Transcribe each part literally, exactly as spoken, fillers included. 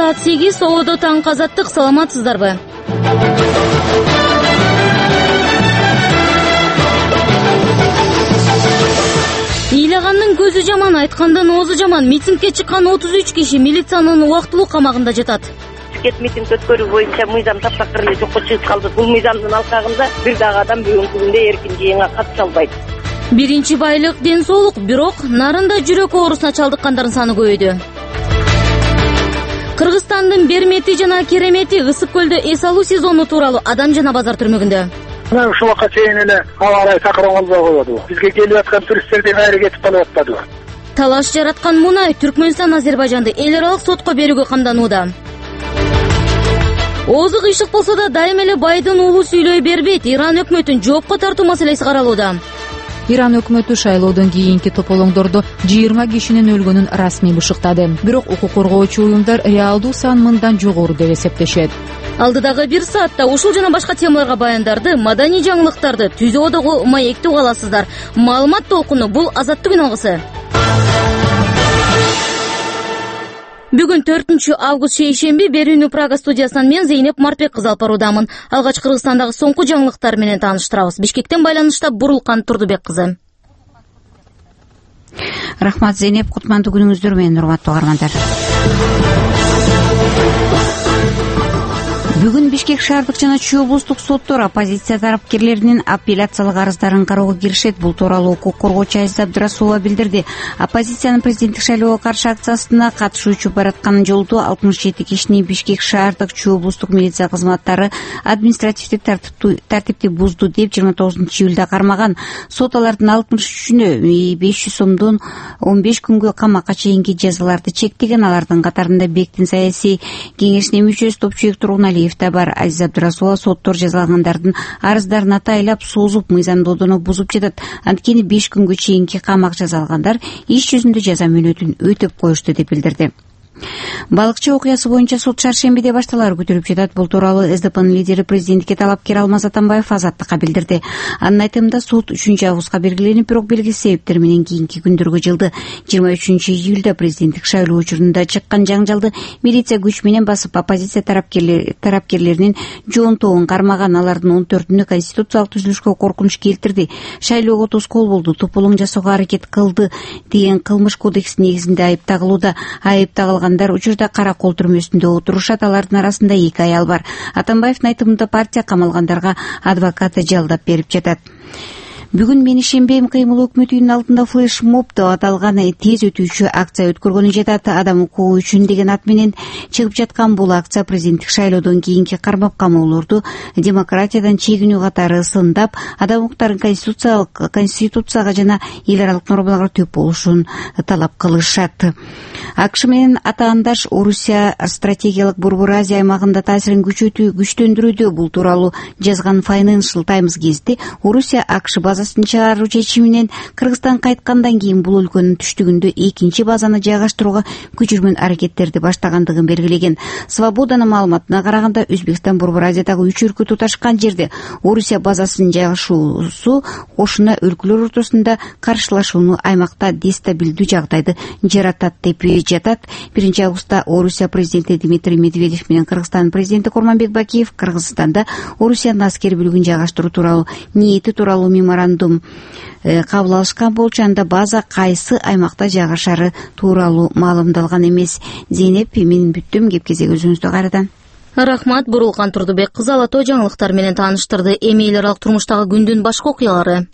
саат сегиз Ободо таңкы азаттык. Саламатсыздарбы? Ыйлагандын көзү жаман, айткандын оозу жаман. Митингге чыккан отуз үч киши милициянын убактылуу камагында жатат. Кет митинг өткөрүү боюнча мыйзам таптакыр эле жокко чыгып калды. Бул мыйзамдын алкагында бир дагы адам бүгүнкү күндө эркин жыйынга катыша албайт. Биринчи байлык ден соолук, бирок нарында жүрөк оорусуна чалдыккандардын саны көбөйдү. Кыргызстандын Бермети жана Керемети ысык көлдө эс алуу сезону тууралуу адам жана базар түрмөгүндө. Мен ушул убакка чейин эле аба ырайы такырып албай койбоду. Бизге келип аткан туристтердин айры кетип калып атпадыбы? Талаш жараткан мунай Түркмөнстан Азербайжанды эл аралык сотко берүүгө камданууда. Оозу кыйшык болсо да дайым эле байдын уулу сүйлөй бербейт. Иран өкмөтүн жоопко тартуу маселеси каралууда. Иран өкмөтү шайлоодон кийинки тополоңдордо жыйырма кишинин өлгөнүн расмий бышыктады. Бирок укук коргоочу уюмдар реалдуу сан мындан жогору деп эсептешет. Алдыдагы бир саатта ушул жана башка темаларга баяндарды, маданий жаңылыктарды түзөө дагы маекти уга аласыздар. Маалымат толкуну бул Азаттык үналгысы. Бүгүн төртүнчү август шейшемби Берүүнү Прага студиясынан мен Зейнеп Мартбек кызы алып баруудамын. Алгач Кыргызстандагы соңку жаңылыктар менен тааныштырабыз. Бишкектен байланышта Бурулкан Турдубек кызы. Рахмат Зейнеп, кутмандуу күнүңүздөр менен урматтуу угармандар. Бүгүн Бишкек шаардык жана Чүй облустук соттор оппозиция тарапкерлеринин апелляциялык арыздарын кароого киришет. Бул тууралуу укук коргоочу Азиза Абдырасулова билдирди. Оппозициянын президенттик шайлоого каршы акциясына катышуучу бараткан жолду алтымыш жети кишини Бишкек шаардык Чүй облустук милиция кызматтары административдик тартипти бузду деп жыйырма тогузунчу июлда кармаган. Сот алардын алтымыш үчүнө беш жүз сомдон он беш күнгө камакка чейинки жазаларды чектеген. Алардын катарында Бектин саясий кеңешинин мүчөсү Топчуек Тургуналиев да бар. Азиза Абдырасулова соттор жазалангандардын арыздарын атайлап созуп, мыйзамдоодону бузуп жатат. Анткени беш күнгө чейинки камак жазалгандар иш жүзүндө жаза мөөнөтүн өтөп коюшту деп билдирди. Балыкчы окуясы боюнча сот шаршембиде башталары көтөрүп жатат. Бул тууралуу эс дэ пэнын лидери президентке талапкер Алмаз Атамбаев Азаттыкка билдирди. Анын айтымында суд үчүнчү августка белгиленип, бирок белгисиз себептер менен кийинки күндөргө жылды. жыйырма үчүнчү июлда президенттик шайлоо учурунда чыккан жаңжалды милиция күч менен басып, оппозиция тарапкерлеринин жоонтогун кармаган. Алардын он төртүнө конституциялык түзүлүшкө коркунуч келтирди, шайлоого тоскоол болду, тополоң жасоого аракет кылды деген кылмыш кодексинин негизинде айыпталууда. Айыпталган учурда Каракол түрмөсүндө отурушат. Алардын арасында эки аял бар. Атамбаевдин айтымында партия камалгандарга адвокаты жалдап берип жатат. Бүгүн Мени шембейм кыймыл өкмөтүнүн алдында флеш-моб деп аталган тез өтүүчү акция өткөргөнү жатат. Адам укугу үчүн деген ат менен чыгып жаткан бул акция президенттик шайлоодон кийинки кармап камоолорду демократиядан чегинүү катары сындап, адам укуктарын конституциялык конституцияга жана эл аралык нормаларга төп болушун талап кылышат. АКШ менен атаандаш Орусия стратегиялык Борбор Азия аймагында таасирин күчтөндүрүүдө. Бул тууралуу жазган Financial Times гезити Орусия АКШ базасын чыгаруу чечиминен Кыргызстан кайткандан кийин бул өлкөнүн түштүгүндө экинчи базаны жайгаштырууга күчүрмөн аракеттерди баштагандыгын белгилеген. Свободанын маалыматына караганда, Өзбекстан Борбор Азиядагы үч өлкө туташкан жерде Орусия базасынын жайгашуусу кошуна өлкөлөр ортосунда каршылашууну, аймакта дестабилдүү жагдайды жаратат деп жатат. биринчи августта Орусия президенти Дмитрий Медведев менен Кыргызстан президенти Курманбек Бакиев Кыргызстанда Орусиянын аскер бүлүгүн жайгаштыруу тууралуу ниети тууралуу меморандум кабыл алышкан болчу. Анда база кайсы аймакта жайгашары тууралуу маалымдалган эмес. Зейнеп, мен бүттүм. Кеп кезек өзүңүздө кайрадан. Рахмат, Бурулкан Турдубек кызы Алатоо жаңылыктар менен тааныштырды. Эми эл аралык турмуштагы күндүн башка окуялары.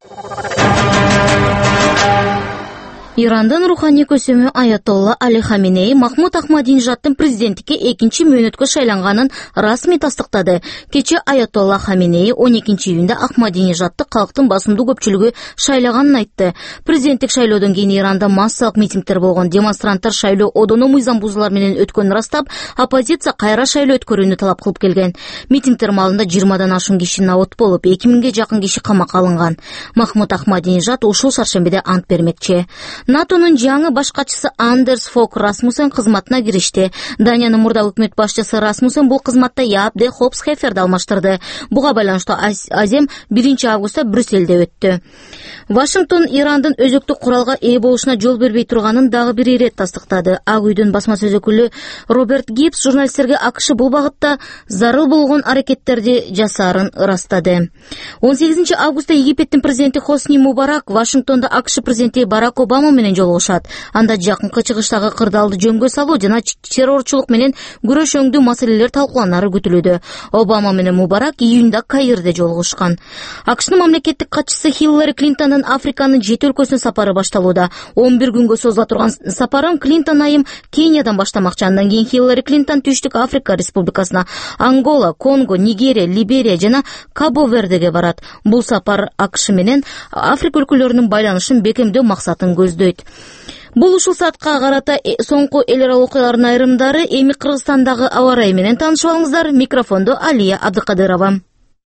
Ирандын руханий көсөмү Аятолла Али Хаминей Махмуд Ахмадинежаддын президенттикке экинчи мөөнөткө шайланганын расмий тастыктады. Кече Аятолла Хаминей он экинчи июнда Ахмадинежадды калктын басымдуу көпчүлүгү шайлаганын айтты. Президенттик шайлоодон кийин Иранда массалык митингдер болгон. Демонстранттар шайлоо одоно мыйзам бузуулар менен өткөнүн растап, оппозиция кайра шайлоо өткөрүүнү талап кылып келген. Митингдер маалында жыйырмадан ашуун киши набыт болуп, эки миңге жакын киши камакка алынган. Махмуд Ахмадинежад ушул шаршембиде ант бермекчи. натонун жаңы баш катчысы Андерс Фок Расмуссен кызматына киришти. Даниянын мурда өкмөт башчысы Расмуссен бул кызматта Яап де Хопс-Хеферди алмаштырды. Буга байланыштуу азем биринчи августта Брюссельде өттү. Вашингтон Ирандын өзөктүк куралга ээ болушуна жол бербей турганын дагы бир ирет тастыктады. Ак үйдүн басма сөз өкүлү Роберт Гибс журналисттерге АКШ бул багытта зарыл болгон аракеттерди жасаарын ырастады. он сегизинчи августта Египеттин президенти Хосни Мубарак Вашингтонда АКШ президенти Барак Обама менен жолугушат. Анда жакынкы чыгыштагы кырдаалды жөнгө салуу жана террорчулук менен күрөшөңдүү маселелер талкууланары күтүлүүдө. Обама менен Мубарак июнда Каирде жолугушкан. АКШнын мамлекеттик катчысы Хиллари Клинтондун Африканын жети өлкөсүнө сапары башталууда. он бир күнгө созула турган сапарын Клинтон айым Кениядан баштамакчы. Андан кийин Хиллари Клинтон Түштүк Африка Республикасына, Ангола, Конго, Нигерия, Либерия жана Кабо-Вердеге барат. Бул сапар АКШ менен Африка өлкөлөрүнүн байланышын бекемдөө максатын көздөйт. Бул ушул саатка карата соңку эл аралык окуялардын айрымдары. Эми Кыргызстандагы аба ырайы менен таанышып алыңыздар. Микрофондо Алия Абдыкадырова.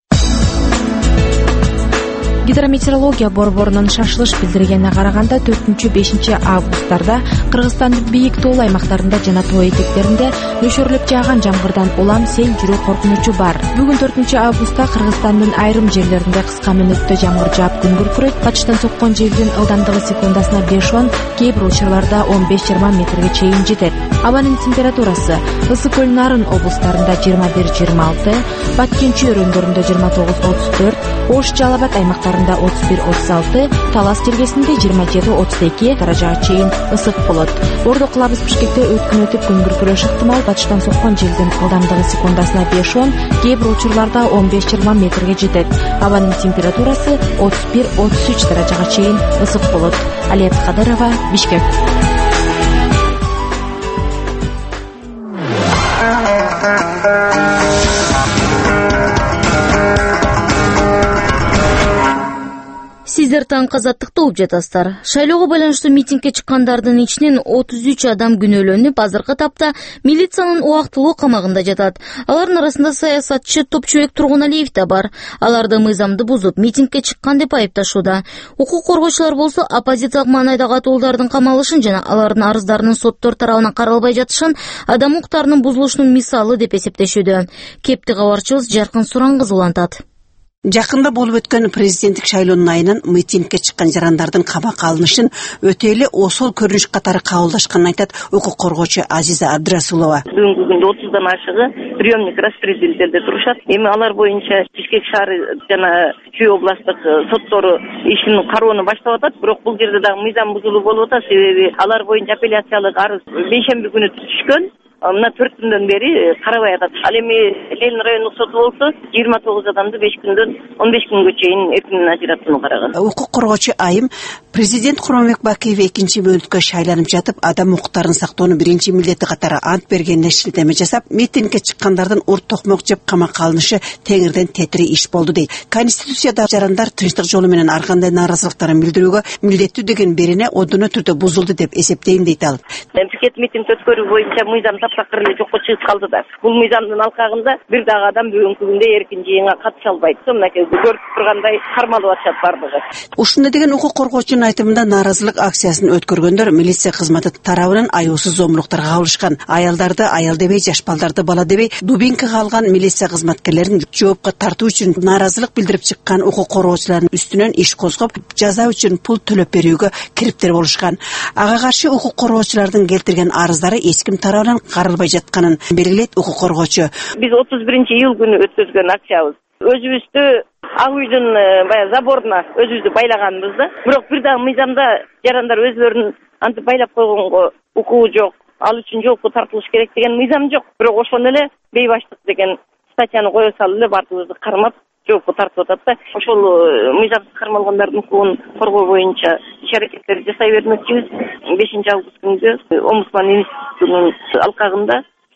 Гидрометеорология борборунун шашылыш билдиргенине караганда төртүнчү бешинчи августтарда Кыргызстандын бийик тоол аймактарында жана тоо этектеринде нөшөрлөп жааган жамгырдан улам сел жүрүү коркунучу бар. Бүгүн төртүнчү августта Кыргызстандын айрым жерлеринде кыска мөөнөттө жамгыр жаап күн күркүрөйт. Батыштан соккон желдин ылдамдыгы секундасына беш он, кээ бир учурларда он беш жыйырма метрге чейин жетет. Абанын температурасы Ысык көл Нарын облустарында жыйырма бир жыйырма алты, Баткенчи өрөөндөрүндө жыйырма тогуз отуз төрт, Ош Жалал Абад аймактарында отуз бир отуз алты, Талас тилгесинде жыйырма жети отуз эки даражага чейин ысык болот. Ордо кылабыз Бишкекте өткөн өтүп күн күркүрөш ыктымал. Батыштан соккон желдин ылдамдыгы секундасына беш он, кээ бир учурларда он беш жыйырма метрге жетет. Абанын температурасы отуз бир отуз үч даражага чейин ысык болот. Алия Абдыкадырова, Бишкек. Сиздер таңкы азаттыкты угуп жатасыздар. Шайлоого байланыштуу митингге чыккандардын ичинен отуз үч адам күнөөлөнүп, азыркы тапта милициянын убактылуу камагында жатат. Алардын арасында саясатчы Топчубек Тургуналиев да бар. Аларды мыйзамды бузуп, митингге чыккан деп айыпташууда. Укук коргоочулар болсо оппозициялык маанайдагы атуулдардын камалышын жана алардын арыздарынын соттор тарабынан каралбай жатышын адам укуктарынын бузулушунун мисалы деп эсептешүүдө. Кепти кабарчыбыз Жаркын Сурангыз улантат. Жакында болуп өткөн президенттик шайлоонун айынан митингге чыккан жарандардын камакка алынышын өтө эле осол көрүнүш катары кабылдашканын айтат укук коргоочу Азиза Абдрасулова. Бүгүнкү күндө отуздан ашыгы приемник распределителде турушат. Эми алар боюнча Бишкек шаары жана Чүй областтык соттору ишин кароону баштап атат. Бирок бул жерде дагы мыйзам бузулуу болуп атат. Себеби алар боюнча апелляциялык арыз бейшемби күнү түшкөн. Мына төрт күндөн бери карабай атат. Ал эми Ленин райондук соту болсо жыйырма тогуз адамды беш күндөн он беш күнгө чейин эркинен ажыратууну караган. Укук коргоочу айым президент Курманбек Бакиев экинчи мөөнөткө шайланып жатып, адам укуктарын сактоонун биринчи милдети катары ант бергенине шилтеме жасап, митингге чыккандардын урт токмок жеп камакка алынышы теңирден тетири иш болду дейт. Конституцияда жарандар тынчтык жолу менен ар кандай нааразылыктарын билдирүүгө милдеттүү деген берене одоно түрдө бузулду деп эсептейм дейт ал. Пикет митинг өткөрүү боюнча мыйзам таптакыр эле жокко чыгып калды да. Бул мыйзамдын алкагында бир дагы адам бүгүнкү күндө эркин жыйынга катыша албайт. Мынакей көрүп тургандай кармалып атышат бардыгы. Ушундай деген укук коргоочунун айтымында нааразылык акциясын өткөргөндөр милиция кызматы тарабынан аюусуз зомбулуктарга кабылышкан. Аялдарды аял дебей, жаш балдарды бала дебей, дубинкага алган милиция кызматкерлерин жоопко тартуу үчүн нааразылык билдирип чыккан укук коргоочулардын үстүнөн иш козгоп, жаза үчүн пул төлөп берүүгө кириптер болушкан. Ага каршы укук коргоочулардын келтирген арыздары эч ким тарабынан каралбай жатканын белгилейт укук коргоочу. Биз отуз биринчи июль күнү өткөзгөн акциябыз. Өзүбүздү Ак үйдүн баягы заборуна өзүбүздү байлаганбыз да. Бирок бир дагы мыйзамда жарандар өзлөрүн антип байлап койгонго укугу жок. Ал үчүн жоопко тартылыш керек деген мыйзам жок. Бирок ошону эле бейбаштык деген статьяны кое салып эле бардыгыбызды кармап жоопко тартып атат да. Ошол мыйзамсыз кармалгандардын укугун коргоо боюнча иш аракеттер жасай бермекчибиз. бешинчи август күнү Омбудсман институтунун алкагында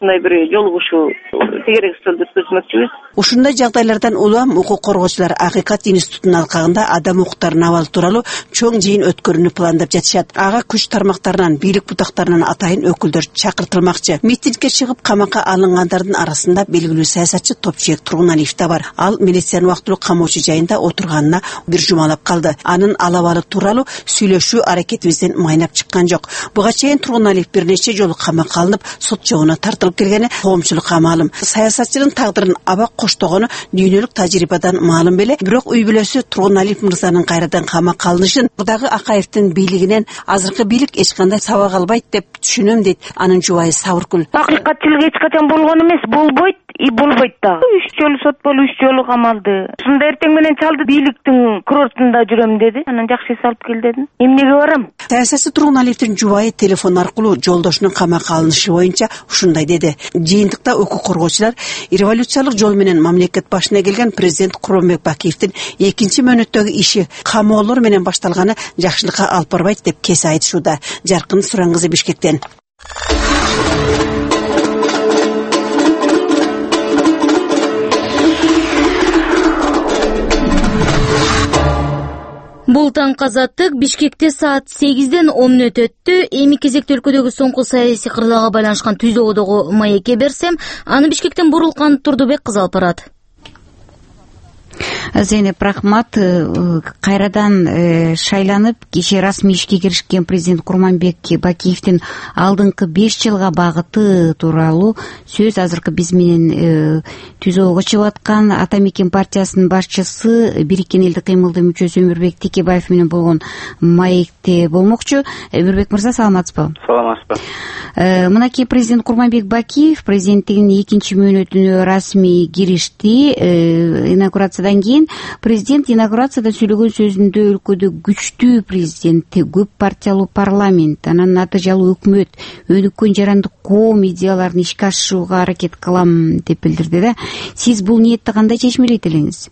ушундай бир жолугушуу тегерек үстөлдү өткөзмөкчүбүз. Ушундай жагдайлардан улам укук коргоочулар Акыйкат институтунун алкагында адам укуктарынын абалы тууралуу чоң жыйын өткөрүүнү пландап жатышат. Ага күч тармактарынан, бийлик бутактарынан атайын өкүлдөр чакыртылмакчы. Митингге чыгып камакка алынгандардын арасында белгилүү саясатчы Топчуек Тургуналиев да бар. Ал милициянын убактылуу камоочу жайында отурганына бир жумалап калды. Анын алабалы тууралуу сүйлөшүү аракетибизден майнап чыккан жок. Буга чейин Тургуналиев бир нече жолу камакка алынып, сот жогуна тартылып келгени коомчулукка маалым. Саясатчынын тагдырын аба коштогону дүйнөлүк тажрыйбадан маалым беле, бирок үй бүлөсү Тургуналиев мырзанын кайрадан камакка алынышын дагы Акаевдин бийлигинен азыркы бийлик эч кандай сабак албайт деп түшүнөм дейт анын жубайы Сабыркүл. Акыйкатчылык эч качан болгон эмес, болбойт и болбойт да. Үч жолу сот болуп, үч жолу камалды. Ушунда эртең менен чалды бийликтин курортунда жүрөм деди. Анан жакшы эс алып кел дедим. Эмнеге барам? Саясатчы Тургуналиевдин жубайы телефон аркылуу жолдошунун камакка алынышы боюнча ушундай деди. Жыйынтыкта укук коргоочулар революциялык жол менен мамлекет башына келген президент Куромбек Бакиевдин экинчи мөөнөттөгү иши камоолор менен башталганы жакшылыкка алып барбайт деп кесе айтышууда. Жаркын Суран кызы, Бишкектен. Бул таң Азаттык Бишкекте саат сегизден он мүнөт өттү. Эми кезекте өлкөдөгү соңку саясий кырдаалга байланышкан түзөөгдөгү маекке берсем, аны Бишкектен Бурулкан Турдубек кызы алып барат. Зейнеп, рахмат. Кайрадан шайланып, кечээ расмий ишке киришкен президент Курманбек Бакиевдин алдыңкы беш жылга багыты тууралуу сөз азыркы биз менен түзөөгө чыгып аткан Ата Мекен партиясынын башчысы, Бириккен элдик кыймылдын мүчөсү Өмүрбек Текебаев менен болгон маекте болмокчу. Өмүрбек мырза, саламатсызбы? Саламатсызбы. Мынакей президент Курманбек Бакиев президенттигинин экинчи мөөнөтүнө расмий киришти. Инаугурациядан кийин президент инаугурацияда сүйлөгөн сөзүндө өлкөдө күчтүү президент, көп партиялуу парламент, анан натыйжалуу өкмөт, өнүккөн жарандык коом идеяларын ишке ашырууга аракет кылам деп билдирди да. Сиз бул ниетти кандай чечмелейт элеңиз?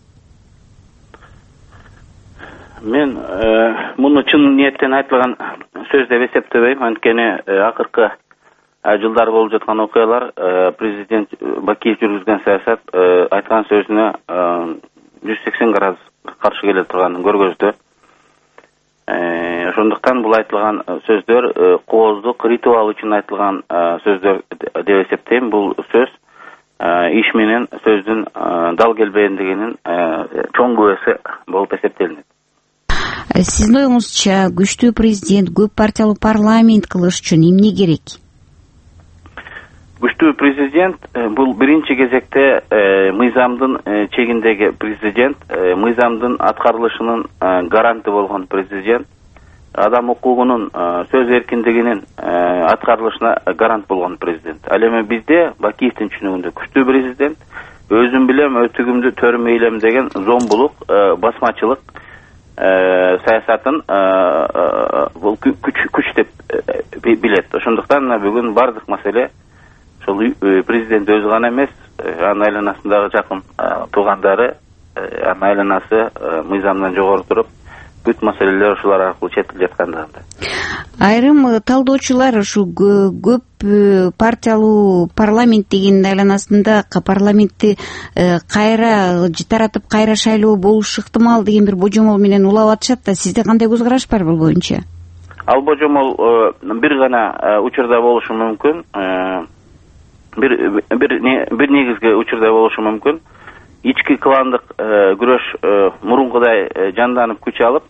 Мен муну чын ниеттен айтылган сөз деп эсептебейм. Анткени акыркы жылдар болуп жаткан окуялар президент Бакиев жүргүзгөн саясат айткан сөзүнө жүз сексен градус каршы келе турганын көргөздү. Ошондуктан бул айтылган сөздөр кооздук ритуал үчүн айтылган сөздөр деп эсептейм. Бул сөз иш менен сөздүн дал келбегендигинин чоң күбөсү болуп эсептелинет. Сиздин оюңузча күчтүү президент, көп партиялуу парламент кылыш үчүн эмне керек? Күчтүү президент бул биринчи кезекте мыйзамдын чегиндеги президент, мыйзамдын аткарылышынын гаранты болгон президент, адам укугунун сөз эркиндигинин аткарылышына гарант болгон президент. Ал эми бизде Бакиевдин түшүнүгүндө күчтүү президент өзүм билем, өтүгүмдү төрүм эйлем деген зомбулук, басмачылык саясатын бул күч деп билет. Ошондуктан бүгүн бардык маселе ошол президент өзү гана эмес, анын айланасындагы жакын туугандары, анын айланасы мыйзамдан жогору туруп, бүт маселелер ушулар аркылуу чечилип жаткандыгында. Айрым талдоочулар ушул көп партиялуу парламент деген айланасында парламентти кайра таратып, кайра шайлоо болушу ыктымал деген бир божомол менен улап атышат да. Сизде кандай көз караш бар бул боюнча? Ал божомол бир гана учурда болушу мүмкүн. Бир бир бир негизги учурда болушу мүмкүн. Ички кландык күрөш мурункудай жанданып күч алып,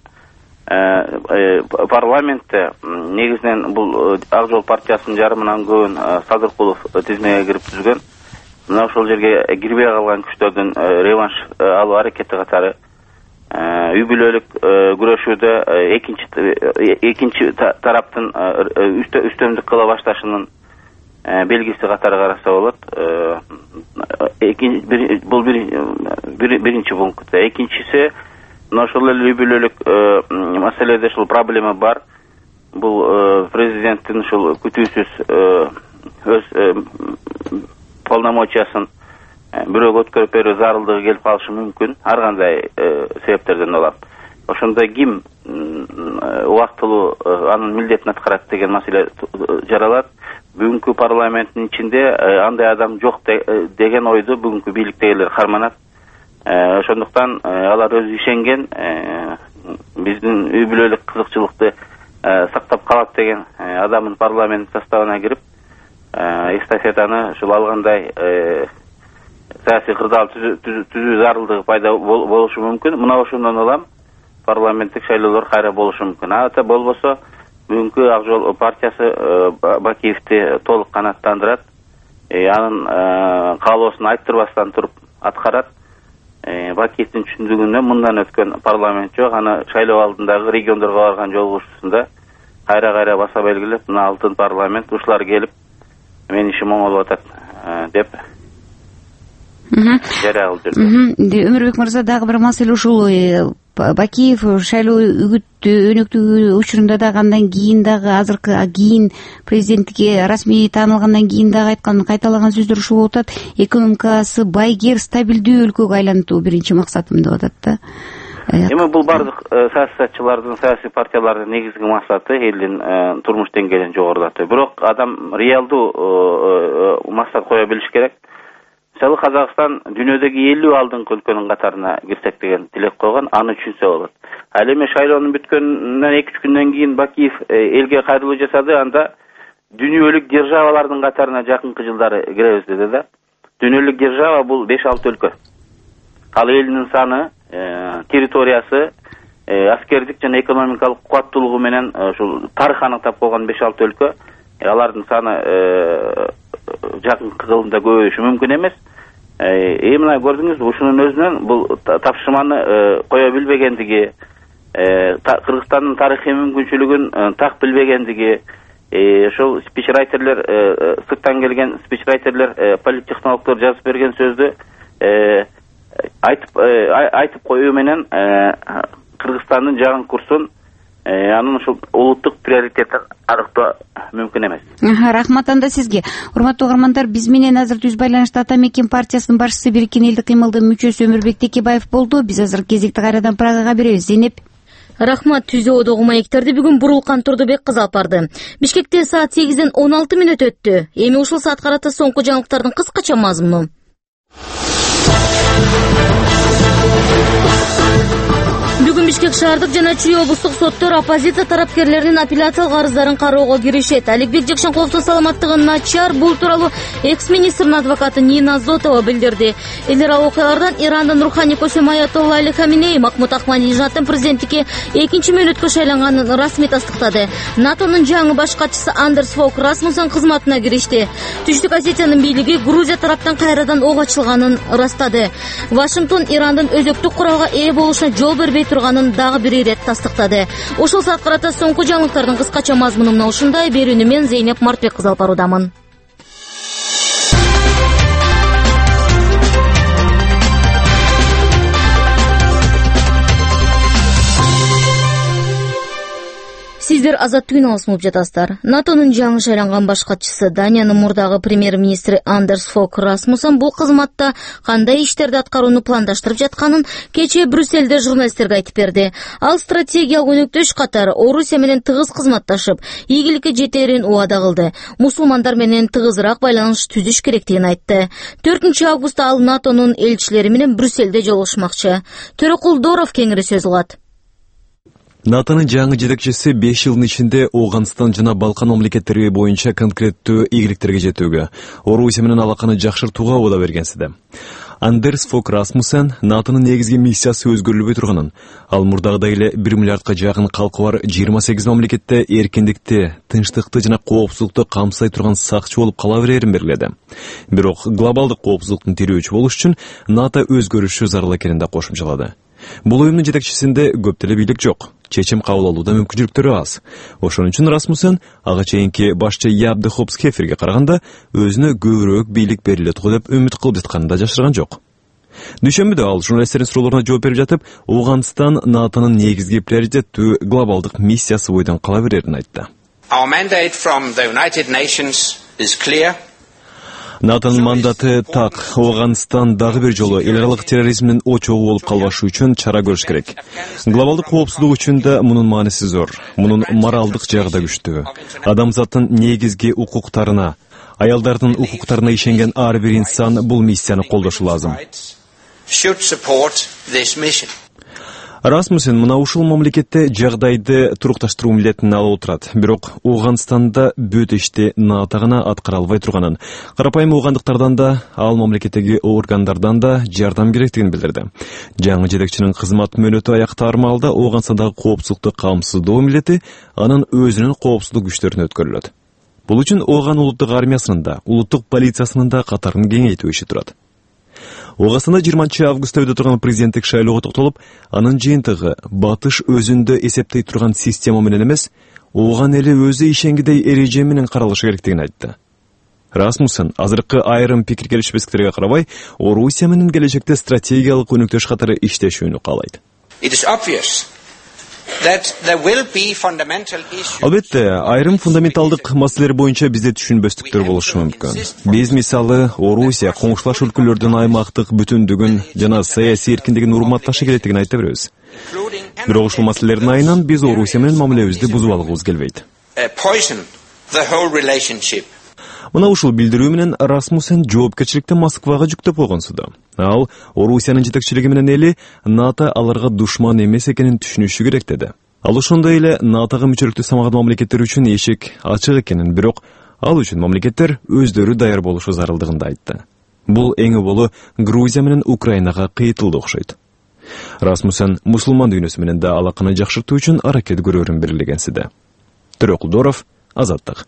парламентте негизинен бул Ак Жол партиясынын жарымынан көбүн Садыркулов тизмеге кирип түзгөн. Мына ошол жерге кирбей калган күчтөрдүн реванш алуу аракети катары үй бүлөлүк күрөшүүдө экинчи экинчи тараптын үстөмдүк кыла башташынын белгиси катары караса болот. Бул биринчи пункт. Экинчиси, мына ошол эле үй бүлөлүк маселеде ушул проблема бар. Бул президенттин ушул күтүүсүз өз полномочиясын бирөөгө өткөрүп берүү зарылдыгы келип калышы мүмкүн. Ар кандай себептерден улам. Ошондо ким убактылуу анын милдетин аткарат деген маселе жаралат. бүгүнкү парламенттин ичинде андай адам жок деген ойду бүгүнкү бийликтегилер карманат. Ошондуктан алар өзү ишенген биздин үй бүлөлүк кызыкчылыкты сактап калат деген адамдын парламент составына кирип эстафетаны ушул алгандай саясий кырдаал түзүү зарылдыгы пайда болушу мүмкүн. Мына ошондон улам парламенттик шайлоолор кайра болушу мүмкүн. Ата болбосо бүгүнкү Ак Жол партиясы Бакиевди толук канааттандырат, анын каалоосун айттырбастан туруп аткарат. Бакиевдин түшүндүгүндө мындан өткөн парламент жок, аны шайлоо алдындагы региондорго барган жолугушуусунда кайра-кайра баса белгилеп, мына алтын парламент ушулар келип менин ишим оңолуп атат деп жарыя кылып жүрдү. Өмүрбек мырза, дагы бир маселе ушул Бакиев шайлоо үгүт өнөктүгү учурунда дагы андан кийин дагы азыркы кийин президенттикке расмий таанылгандан кийин дагы айткан кайталаган сөздөр ушул болуп атат: экономикасы байгер, стабилдүү өлкөгө айлантуу биринчи максатым деп атат да. Эми бул бардык саясатчылардын, саясий партиялардын негизги максаты элдин турмуш деңгээлин жогорулатуу. Бирок адам реалдуу максат кое билиш керек. Мисалы Казакстан дүйнөдөгү элүү алдыңкы өлкөнүн катарына кирсек деген тилек койгон, аны түшүнсө болот. Ал эми шайлоонун бүткөнүнөн эки үч күндөн кийин Бакиев элге кайрылуу жасады, анда дүйнөлүк державалардын катарына жакынкы жылдары киребиз деди да. Дүйнөлүк держава бул беш алты өлкө. Ал элинин саны, территориясы, аскердик жана экономикалык кубаттуулугу менен ушул тарых аныктап койгон беш алты өлкө. Алардын саны жакынкы кылымда көбөйүшү мүмкүн эмес. Эми мына көрдүңүзбү, ушунун өзүнөн бул тапшырманы кое билбегендиги, Кыргызстандын тарыхый мүмкүнчүлүгүн так билбегендиги, ошол спичрайтерлер, сырттан келген спичрайтерлер, политтехнологдор жазып берген сөздү айтып айтып коюу менен Кыргызстандын жагын курсун, анын ушул улуттук приоритеттин арыктоо мүмкүн эмес. Рахмат анда сизге. Урматтуу угармандар, биз менен азыр түз байланышта Ата Мекен партиясынын башчысы, Бириккен элдик кыймылдын мүчөсү Өмүрбек Текебаев болду. Биз азыр кезекти кайрадан Прагага беребиз. Зейнеп. Рахмат, түзөөдөгү маектерди бүгүн Бурулкан Турдубек кызы алып барды. Бишкекте саат сегизден он алты мүнөт өттү. Эми ушул саат карата соңку жаңылыктардын кыскача мазмуну. Бүгүн Бишкек шаардык жана Чүй облустук соттор оппозиция тарапкерлеринин апелляциялык арыздарын кароого киришет. Аликбек Жакшенкуловдун саламаттыгы начар, бул тууралуу экс-министрдин адвокаты Нина Зотова билдирди. Элдер ал окуялардан Ирандын руханий көсөмү Аятолла Али Хаминеи Махмуд Ахмадинежаддын президенттикке экинчи мөөнөткө шайланганын расмий тастыктады. НАТОнун жаңы баш катчысы Андерс Фок Расмуссен кызматына киришти. Түштүк Осетиянын бийлиги Грузия тараптан кайрадан ок ачылганын ырастады. Вашингтон Ирандын өзөктүк куралга ээ болушуна жол бербей турганын дагы бир ирет тастыктады. Ошол саат карата соңку жаңылыктардын кыскача мазмуну мына ушундай. Берүүнү мен Зейнеп Мартбек кызы алып баруудамын. Сиздер азаттык үн алып жатасыздар. НАТОнун жаңы шайланган баш катчысы Даниянын мурдагы премьер-министри Андерс Фок Расмуссен бул кызматта кандай иштерди аткарууну пландаштырып жатканын кечээ Брюссельде журналисттерге айтып берди. Ал стратегиялык өнөктөш катары Орусия менен тыгыз кызматташып, ийгиликке жетерин убада кылды. Мусулмандар менен тыгызыраак байланыш түзүш керектигин айтты. төртүнчү августта ал НАТОнун элчилери менен Брюссельде жолугушмакчы. Төрөкул Доров кеңири сөз кылат. НАТОнун жаңы жетекчиси беш жылдын ичинде Ауганстан жана Балкан мамлекеттери боюнча конкреттүү ийгиликтерге жетүүгө, Орусия менен алаканы жакшыртууга убада бергенсиде. Андерс Фок Расмуссен НАТОнун негизги миссиясы өзгөрүлбөй турганын, ал мурдагыдай эле бир миллиардка жакын калкы бар жыйырма сегиз мамлекетте эркиндикти, тынчтыкты жана коопсуздукту камсай турган сакчы болуп кала берерин белгиледи. Бирок глобалдык коопсуздуктун тирөөчү болуш үчүн НАТО өзгөрүшү зарыл экенин да кошумчалады. Бул уюмдун жетекчисинде көп деле бийлик жок. Чечим кабыл алууда мүмкүнчүлүктөрү аз. Ошон үчүн Расмуссен ага чейинки башчы Ябды Хопскеферге караганда өзүнө көбүрөөк бийлик берилет го деп үмүт кылып жатканын да жашырган жок. Дүйшөмбүдө ал журналисттердин суроолоруна жооп берип жатып, Ауганстан НАТОнун негизги приоритеттүү глобалдык миссиясы бойдон кала берерин айтты. Our mandate from the United Nations is clear. Натанын мандаты так, Ауганстан дагы бир жолу эл аралык терроризмдин очогу болуп калбашы үчүн чара көрүш керек. Глобалдык коопсуздук үчүн да мунун мааниси зор. Мунун моралдык жагы да күчтүү. Адамзаттын негизги укуктарына, аялдардын укуктарына ишенген ар бир инсан бул миссияны колдошу лазым. Расмусен мына ушул мамлекетте жагдайды турукташтыруу милдетин алып отурат. Бирок Ауганстанда бүт ишти НАТО гана аткара албай турганын, карапайым аугандыктардан да, ал мамлекеттеги органдардан да жардам керектигин билдирди. Жаңы жетекчинин кызмат мөөнөтү аяктаар маалда Ауганстандагы коопсуздукту камсыздоо милдети анын өзүнүн коопсуздук күчтөрүнө өткөрүлөт. Бул үчүн Ауган улуттук армиясынын да, улуттук полициясынын да катарын кеңейтүү иши турат. Ауганстанда жыйырманчы августта өтө турган президенттик шайлоого токтолуп, анын жыйынтыгы батыш өзүндө эсептей турган система менен эмес, Ауган эли өзү ишенгидей эреже менен каралышы керектигин айтты. Расмуссен азыркы айрым пикир келишпестиктерге карабай, Орусия менен келечекте стратегиялык өнөктөш катары иштешүүнү каалайт. Албетте, айрым фундаменталдык маселелер боюнча бизде түшүнбөстүктөр болушу мүмкүн. Биз мисалы Орусия коңшулаш өлкөлөрдүн аймактык бүтүндүгүн жана саясий эркиндигин урматташы керектигин айта беребиз. Бирок ушул маселелердин айынан биз Орусия менен мамилебизди бузуп алгыбыз келбейт. Мына ушул билдирүү менен Расмуссен жоопкерчиликти Москвага жүктөп койгонсуду. Ал Орусиянын жетекчилиги менен эли НАТО аларга душман эмес экенин түшүнүшү керек деди. Ал ошондой эле НАТОга мүчөлүктү самаган мамлекеттер үчүн эшик ачык экенин, бирок ал үчүн мамлекеттер өздөрү даяр болушу зарылдыгын да айтты. Бул эң болу Грузия менен Украинага кыйытылды окшойт. Расмуссен мусулман дүйнөсү менен да алаканы жакшыртуу үчүн аракет көрөрүн белгилегенсиде. Төрөкулдоров, Азаттык.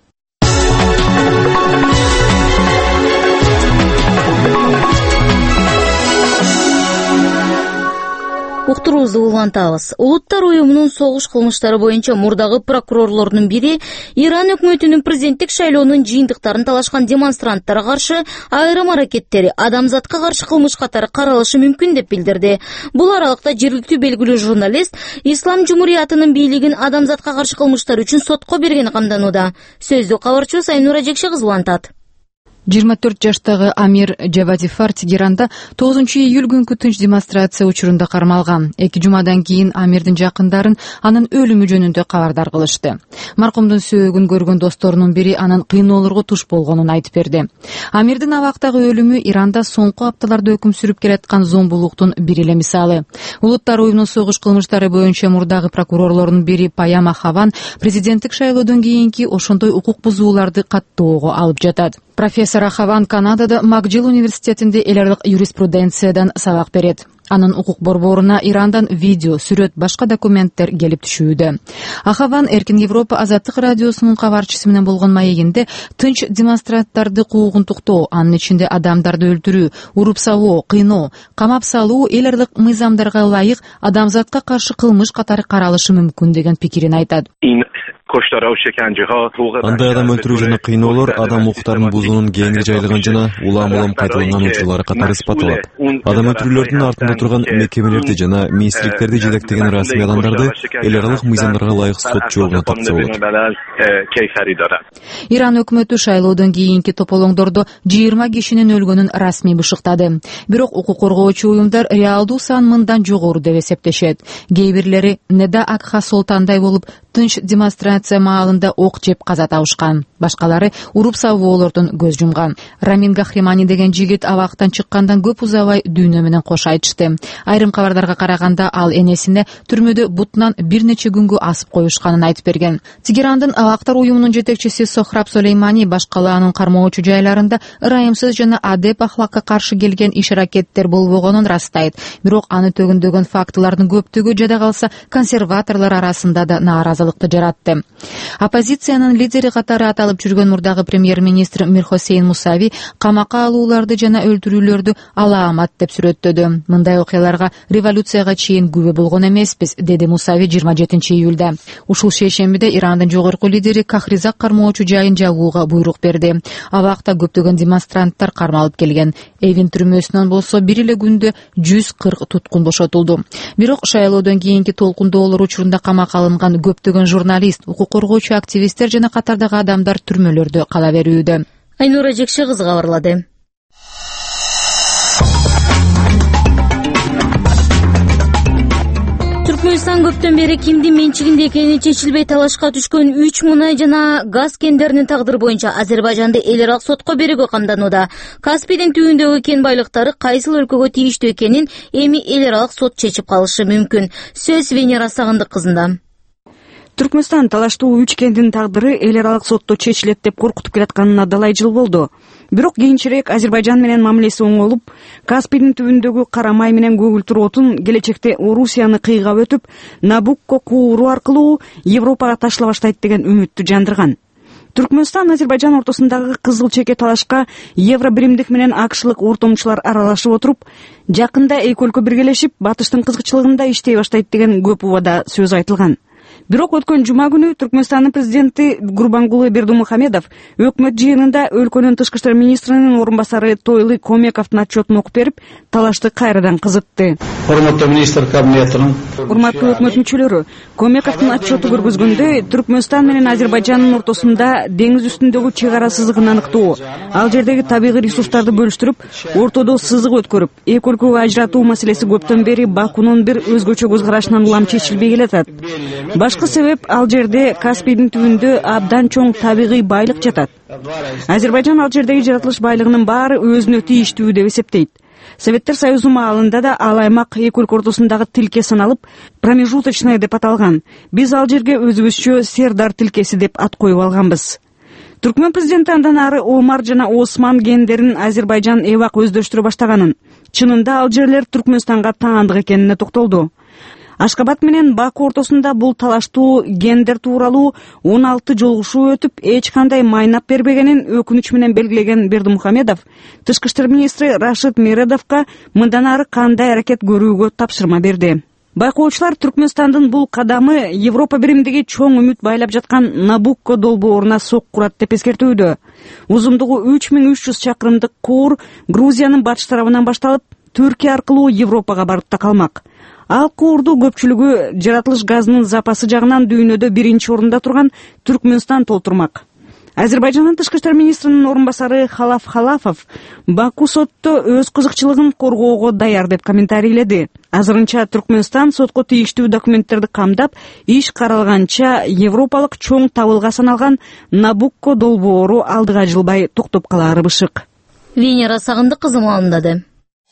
Уктуруубузду улантабыз. Улуттар уюмунун согуш кылмыштары боюнча мурдагы прокурорлордун бири Иран өкмөтүнүн президенттик шайлоонун жыйынтыктарын талашкан демонстранттарга каршы айрым аракеттери адамзатка каршы кылмыш катары каралышы мүмкүн деп билдирди. Бул аралыкта жергиликтүү белгилүү журналист Ислам Жумуриятынын бийлигин адамзатка каршы кылмыштар үчүн сотко бергени камданууда. Сөздү кабарчыбыз Айнура Жекше кызы улантат. жыйырма төрт жаштагы Амир Джавадифар Тегеранда тогузунчу июль күнкү тынч демонстрация учурунда кармалган. Эки жумадан кийин Амирдин жакындарын анын өлүмү жөнүндө кабардар кылышты. Маркумдун сөөгүн көргөн досторунун бири анын кыйноолорго туш болгонун айтып берди. Амирдин абактагы өлүмү Иранда соңку апталарда өкүм сүрүп келаткан зомбулуктун бир эле мисалы. Улуттар уюмунун согуш кылмыштары боюнча мурдагы прокурорлордун бири Паяма Хаван президенттик шайлоодон кийинки ошондой укук бузууларды каттоого алып жатат. Профессор Хаван Канадада Макджилл университетинде эл аралык юриспруденциядан сабак берет. Анын укук борборуна Ирандан видео, сүрөт, башка документтер келип түшүүдө. Ахаван Эркин Европа азаттык радиосунун кабарчысы менен болгон маегинде тынч демонстранттарды куугун туктоо, анын ичинде адамдарды өлтүрүү, уруп сабоо, кыйноо, камап салуу эл аралык мыйзамдарга ылайык адамзатка каршы кылмыш катары каралышы мүмкүн деген пикирин айтат. Андай адам өлтүрүү жана кыйноолор адам укуктарын бузуунун кеңири жайылган жана улам-улам кайталанган учурлары катары испатталат. Адам өлтүрүүлөрдүн артында турган мекемелерди жана министрликтерди жетектеген расмий адамдарды эл аралык мыйзамдарга ылайык сот жообуна тартса болот. Иран өкмөтү шайлоодон кийинки тополоңдордо жыйырма кишинин өлгөнүн расмий бышыктады. Бирок укук коргоочу уюмдар реалдуу сан мындан жогору деп эсептешет. Кээ бирлери Неда Акха Солтандай болуп тынч демонстрация маалында ок жеп каза табышкан. Башкалары уруп сабоолордон көз жумган. Рамин Гахримани деген жигит абактан чыккандан көп узабай дүйнө менен кош айтышты. Айрым кабардарга караганда ал энесине түрмөдө бутунан бир нече күнгө асып коюшканын айтып берген. Тегерандын абактар уюмунун жетекчиси Сохраб Солеймани башкалаанын кармоочу жайларында ырайымсыз жана адеп ахлакка каршы келген иш аракеттер болбогонун ырастайт. Бирок аны төгүндөгөн фактылардын көптүгү жада калса консерваторлор арасында да нааразылыкты жаратты. Оппозициянын лидери катары аталып жүргөн мурдагы премьер-министр Мирхосейн Мусави камакка алууларды жана өлтүрүүлөрдү алаамат деп сүрөттөдү. Мындай окуяларга революцияга чейин күбө болгон эмеспиз, деди Мусави жыйырма жетинчи июлда. Ушул шейшембиде Ирандын жогорку лидери Кахризак кармоочу жайын жабууга буйрук берди. Абакта көптөгөн демонстранттар кармалып келген. Эвин түрмөсүнөн болсо бир эле күндө жүз кырк туткун бошотулду. Бирок шайлоодон кийинки толкундоолор учурунда камакка алынган көптөгөн журналист, укук коргоочу активисттер жана катардагы адамдар түрмөлөрдө кала берүүдө. Айнура Жекше кызы кабарлады. Түркмөнстан көптөн бери кимдин менчигинде экени чечилбей талашка түшкөн үч мунай жана газ кендеринин тагдыры боюнча Азербайжанды эл аралык сотко берүүгө камданууда. Каспийдин түбүндөгү кен байлыктары кайсыл өлкөгө тийиштүү экенин эми эл аралык сот чечип калышы мүмкүн. Сөз Венера Сагындык кызында. Түркмөнстан талаштуу үч кендин тагдыры эл аралык сотто чечилет деп коркутуп келатканына далай жыл болду. Бирок кийинчерээк Азербайжан менен мамилеси оңолуп, Каспийдин түбүндөгү кара май менен көгүлтүр отун келечекте Орусияны кыйгап өтүп, Набукко кууру аркылуу Европага ташыла баштайт деген үмүттү жандырган. Түркмөнстан Азербайжан ортосундагы кызыл чеке талашка Евро биримдик менен акшлык ортомчулар аралашып отуруп, жакында эки өлкө биргелешип, батыштын кызыкчылыгында иштей баштайт деген көп убада сөз айтылган. Бирок өткөн жума күнү Түркмөнстандын президенти Гурбангулы Бердимухамедов өкмөт жыйынында өлкөнүн тышкы иштер министринин орун басары Тойлы Комековдун отчетун окуп берип, талашты кайрадан кызытты. Урматтуу министр кабинетинин, урматтуу өкмөт мүчөлөрү, Комековдун отчету көргөзгөндө Түркмөнстан менен Азербайжандын ортосунда деңиз үстүндөгү чек ара сызыгын аныктоо, ал жердеги табигый ресурстарды бөлүштүрүп, ортодо сызык өткөрүп, эки өлкөгө ажыратуу маселеси көптөн бери Бакунун бир өзгөчө көз карашынан улам чечилбей келатат. Башкы себеп ал жерде Каспийдин түбүндө абдан чоң табигый байлык жатат. Азербайжан ал жердеги жаратылыш байлыгынын баары өзүнө тийиштүү деп эсептейт. Советтер Союзу маалында да ал аймак эки өлкө ортосундагы тилке саналып, промежуточный деп аталган. Биз ал жерге өзүбүзчө Сердар тилкеси деп ат коюп алганбыз. Түркмөн президенти андан ары Омар жана Осман кендерин Азербайжан эбак өздөштүрө баштаганын, чынында ал жерлер Түркмөнстанга таандык экенине токтолду. Ашкабад менен Баку ортосунда бул талаштуу кендер тууралуу он алты жолугушуу өтүп, эч кандай майнап бербегенин өкүнүч менен белгилеген Бердимухамедов тышкы иштер министри Рашид Мередовго мындан ары кандай аракет көрүүгө тапшырма берди. Байкоочулар Түркмөнстандын бул кадамы Европа биримдиги чоң үмүт байлап жаткан Набукко долбооруна сок курат деп эскертүүдө. Узундугу үч миң үч жүз чакырымдык куур Грузиянын батыш тарабынан башталып, Түркия аркылуу Европага барып такалмак. Ал куурду көпчүлүгү жаратылыш газынын запасы жагынан дүйнөдө биринчи орунда турган Түркмөнстан толтурмак. Азербайжандын тышкы иштер министринин орун басары Халаф Халафов Баку сотто өз кызыкчылыгын коргоого даяр деп комментарийледи. Азырынча Түркмөнстан сотко тийиштүү документтерди камдап, иш каралганча европалык чоң табылга саналган Набукко долбоору алдыга жылбай токтоп калаары бышык. Венера Сагындык кызы маалымдады.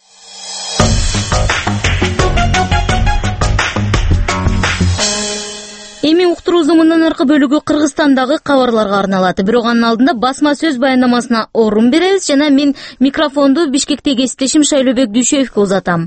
Эми уктуруубуздун мындан аркы бөлүгү Кыргызстандагы кабарларга арналат. Бирок анын алдында басма сөз баяндамасына орун беребиз жана мен микрофонду Бишкектеги кесиптешим Шайлообек Дүйшөевке узатам.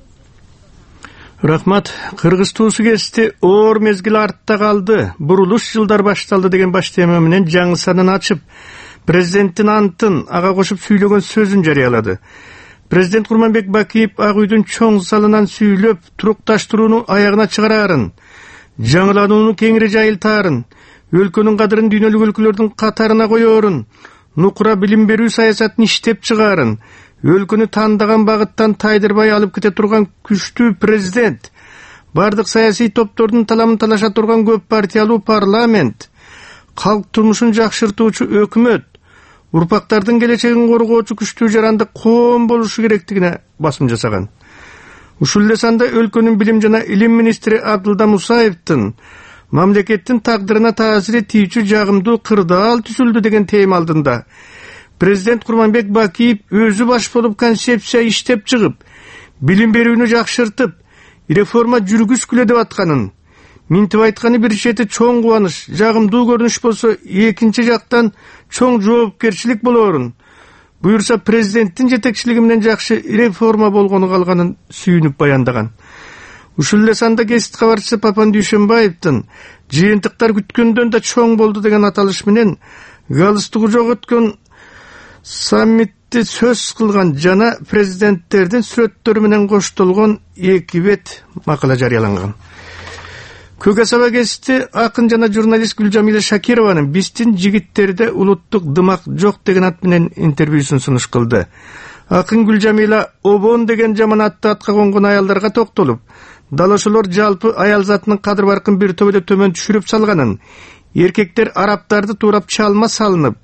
Рахмат. Кыргыз туусу кести оор мезгил артта калды. Бурулуш жылдар башталды деген баш тема менен жаңы санын ачып, президенттин антын ага кошуп сүйлөгөн сөзүн жарыялады. Президент Курманбек Бакиев Ак үйдүн чоң залынан сүйлөп, турукташтырууну аягына чыгарарын, жаңыланууну кеңири жайылтаарын, өлкөнүн кадырын дүйнөлүк өлкөлөрдүн катарына коёорун, нукура билим берүү саясатын иштеп чыгаарын, өлкөнү тандаган багыттан тайдырбай алып кете турган күчтүү президент, бардык саясий топтордун таламын талаша турган көп партиялуу парламент, калк турмушун жакшыртуучу өкмөт, урпактардын келечегин коргоочу күчтүү жаранды коом болушу керектигине басым жасаган. Ушул эле санда өлкөнүн билим жана илим министри Абдылда Мусаевдин мамлекеттин тагдырына таасири тийүүчү жагымдуу кырдаал түзүлдү деген тема алдында президент Курманбек Бакиев өзү баш болуп концепция иштеп чыгып, билим берүүнү жакшыртып, реформа жүргүзгүлө деп атканын, минтип айтканы бир чети чоң кубаныч, жагымдуу көрүнүш болсо, экинчи жактан чоң жоопкерчилик болоорун, буюрса президенттин жетекчилиги менен жакшы реформа болгону калганын сүйүнүп баяндаган. Ушул эле санда кесип кабарчысы Папан Дүйшөнбаевдин жыйынтыктар күткөндөн да чоң болду деген аталыш менен галстугу жок өткөн саммитти сөз кылган жана президенттердин сүрөттөрү менен коштолгон эки бет макала жарыяланган. Көк асаба кести акын жана журналист Гүлжамила Шакированын биздин жигиттерде улуттук дымак жок деген ат менен интервьюсун сунуш кылды. Акын Гүлжамила обон деген жаман атты атка конгон аялдарга токтолуп, дал ошолор жалпы аял затынын кадыр баркын бир төбөлө төмөн түшүрүп салганын, эркектер араптарды туурап чалма салынып,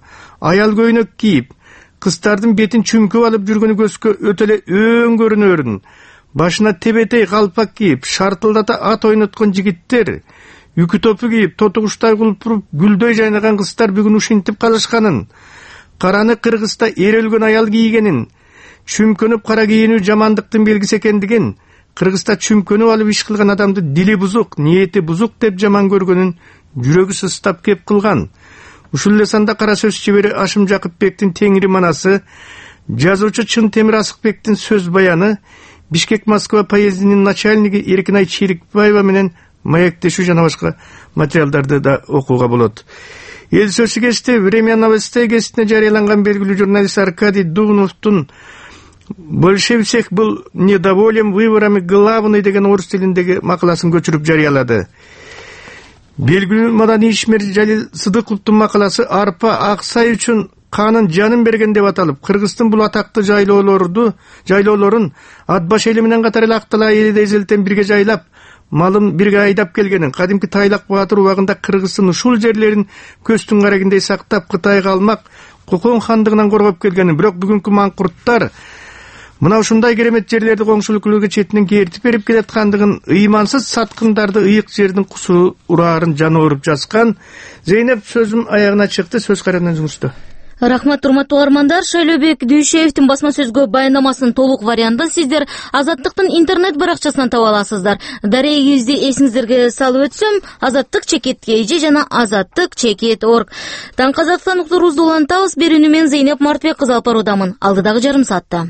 аял көйнөк кийип, кыздардын бетин чүмкөп алып жүргөнү көзгө өтө эле өң көрүнөрүн, башына тебетей калпак кийип, шартылдата ат ойноткон жигиттер, үкү топу кийип, тоту куштай кулпуруп, гүлдөй жайнаган кыздар бүгүн ушинтип калышканын, караны кыргызда эрөлгөн аял кийгенин, чүмкөнүп кара кийинүү жамандыктын белгиси экендигин, кыргызда чүмкөнүп алып иш кылган адамды дили бузук, ниети бузук деп жаман көргөнүн жүрөгү сыстап кеп кылган. Ушул эле санда кара сөз чебери Ашым Жакыпбектин теңири манасы, жазуучу Чын Темир Асыкбектин сөз баяны, Бишкек Москва поездинин начальниги Эркинай Чирикбаева менен маектешүү жана башка материалдарды да окууга болот. Эл сөзү кечте Время новостей гезитине жарыяланган белгилүү журналист Аркадий Дугуновдун «Больше всех был недоволен выборами главный» деген орус тилиндеги макаласын көчүрүп жарыялады. Белгилүү маданий ишмер Жалил Сыдыковдун макаласы «Арпа Аксай үчүн канын жанын берген» деп аталып, Кыргыздын бул атактуу жайлоолорду, жайлоолорун ат баш эли менен катар эле Актала элиде эзелтен бирге жайлап, малын бирге айдап келгенин, кадимки Тайлак Баатыр убагында Кыргыздын ушул жерлерин көстүн карагиндей сактап Кытайга алмак Кокон хандыгынан коргоп келгенин, бирок бүгүнкү маңкурттар мына ушундай керемет жерлерди коңшулук өлкө четинен кертип берип келаткандыгын, ыймансыз саткындарды ыйык жердин кусу ураарын жанооруп жазган. Зейнеп сөзүм аягына чыкты, сөз кайрадан жумушта. Рахмат, урматтуу угармандар. Шайлообек Дүйшеевдин басма сөзгө баяндамасынын толук вариантын сиздер Азаттыктын интернет баракчасынан таба аласыздар. Дарегибизди эсиңиздерге салып өтсөм, Азаттык чекит кж жана Азаттык чекит точка орг. Таң Казакстан уктуруубузду улантабыз. Берүүнү мен Зейнеп Мартбек кызы алып баруудамын. Алдыдагы жарым саатта.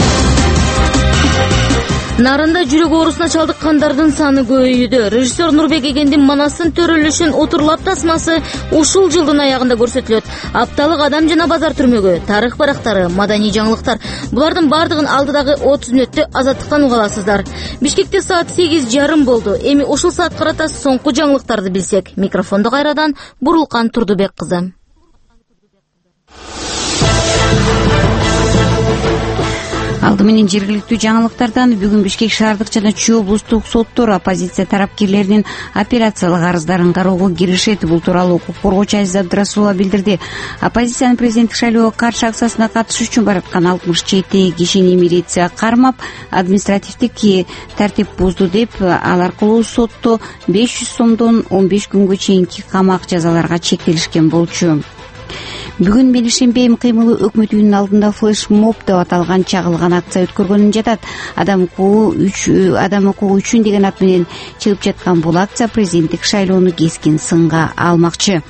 Нарында жүрөк оорусуна чалдыккандардын саны көбөйүүдө. Режиссер Нурбек Эгендин Манасын төрөлүшүн утурлап тасмасы ушул жылдын аягында көрсөтүлөт. Апталык адам жана базар түрмөгү, тарых барактары, маданий жаңылыктар. Булардын бардыгын алдыдагы отуз мүнөттө Азаттыктан уга аласыздар. Бишкекте саат сегиз жарым болду. Эми ушул саат карата соңку жаңылыктарды билсек. Микрофондо кайрадан Бурулкан Турдубек кызы. Алды менен жергиликтүү жаңылыктардан бүгүн Бишкек шаардык жана Чүй облустук соттор оппозиция тарапкерлеринин апелляциялык арыздарын кароого киришет. Бул тууралуу укук коргоочу Азиз Абдрасулова билдирди. Оппозициянын президенттик шайлоого каршы акциясына катышуу үчүн бараткан алтымыш жети кишини милиция кармап, административдик тартип бузду деп, ал аркылуу сотто беш жүз сомдон он беш күнгө чейинки камак жазаларга чектелишкен болчу. Бүгүн Мелишембейм кыймылы өкмөт үйүнүн алдында флеш-моб деп аталган чагылган акция өткөргөнүн жатат. Адам укугу үч адам укугу үчүн деген ат менен чыгып жаткан бул акция президенттик шайлоону кескин сынга алмакчы.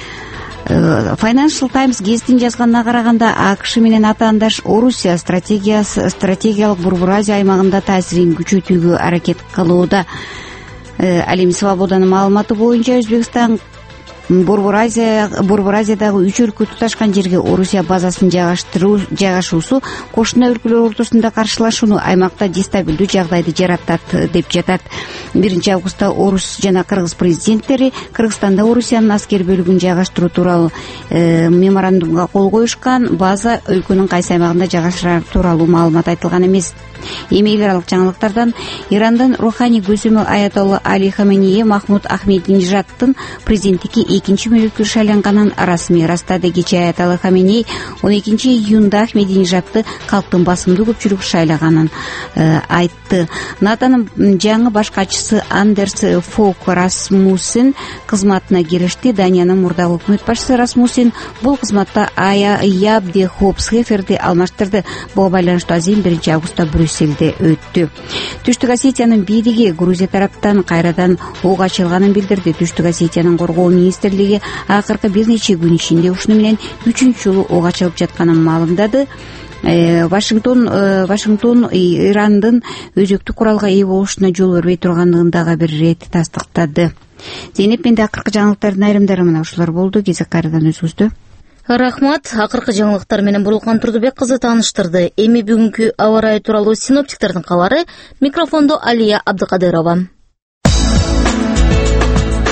Financial Times гезитин жазганына караганда, АКШ менен атаандаш Орусия стратегиясы стратегиялык Бурбуразия аймагында таасирин күчөтүүгө аракет кылууда. Ал эми Свободанын маалыматы боюнча Өзбекстан Бурбуразия Бурбуразиядагы үч өлкө туташкан жерге Орусия базасын жайгаштыруу жайгашуусу кошуна өлкөлөр ортосунда каршылашууну, аймакта дестабилдүү жагдайды жаратат деп жатат. биринчи августта Орус жана Кыргыз президенттери Кыргызстанда Орусиянын аскер бөлүгүн жайгаштыруу тууралуу меморандумга кол коюшкан. База өлкөнүн кайсы аймагында жайгашырар тууралуу маалымат айтылган эмес. Эми эл аралык жаңылыктардан Ирандын руханий көсөмү Аятолла Али Хаменеи Махмуд Ахмединежадтын президенттикке экинчи мөөнөткө шайланганын расмий ырастады. Кечээ Аятолла Хаменеи он экинчи июнда Ахмединежадты калктын басымдуу көпчүлүк шайлаганын айтты. НАТОнун жаңы баш катчысы Андерс Фок Расмуссен кызматына киришти. Даниянын мурдагы өкмөт башчысы Расмуссен бул кызматта Ябде Хопсхеферди алмаштырды. Буга байланыштуу азин биринчи августта Брюсселде өттү. Түштүк Осетиянын бийлиги Грузия тараптан кайрадан ок ачылганын билдирди. Түштүк Осетиянын коргоо министрлиги акыркы бир нече күн ичинде ушуну менен үчүнчү жолу ок ачылып жатканын маалымдады. Вашингтон Вашингтон Ирандын өзөктүк куралга ээ болушуна жол бербей тургандыгын дагы бир ирет тастыктады. Зейнеп, менде акыркы жаңылыктардын айрымдары мына ушулар болду. Кезек кайрадан өзүңүздө. Рахмат. Акыркы жаңылыктар менен Бурулкан Турдубек кызы тааныштырды. Эми бүгүнкү аба ырайы тууралуу синоптиктердин кабары. Микрофондо Алия Абдыкадырова.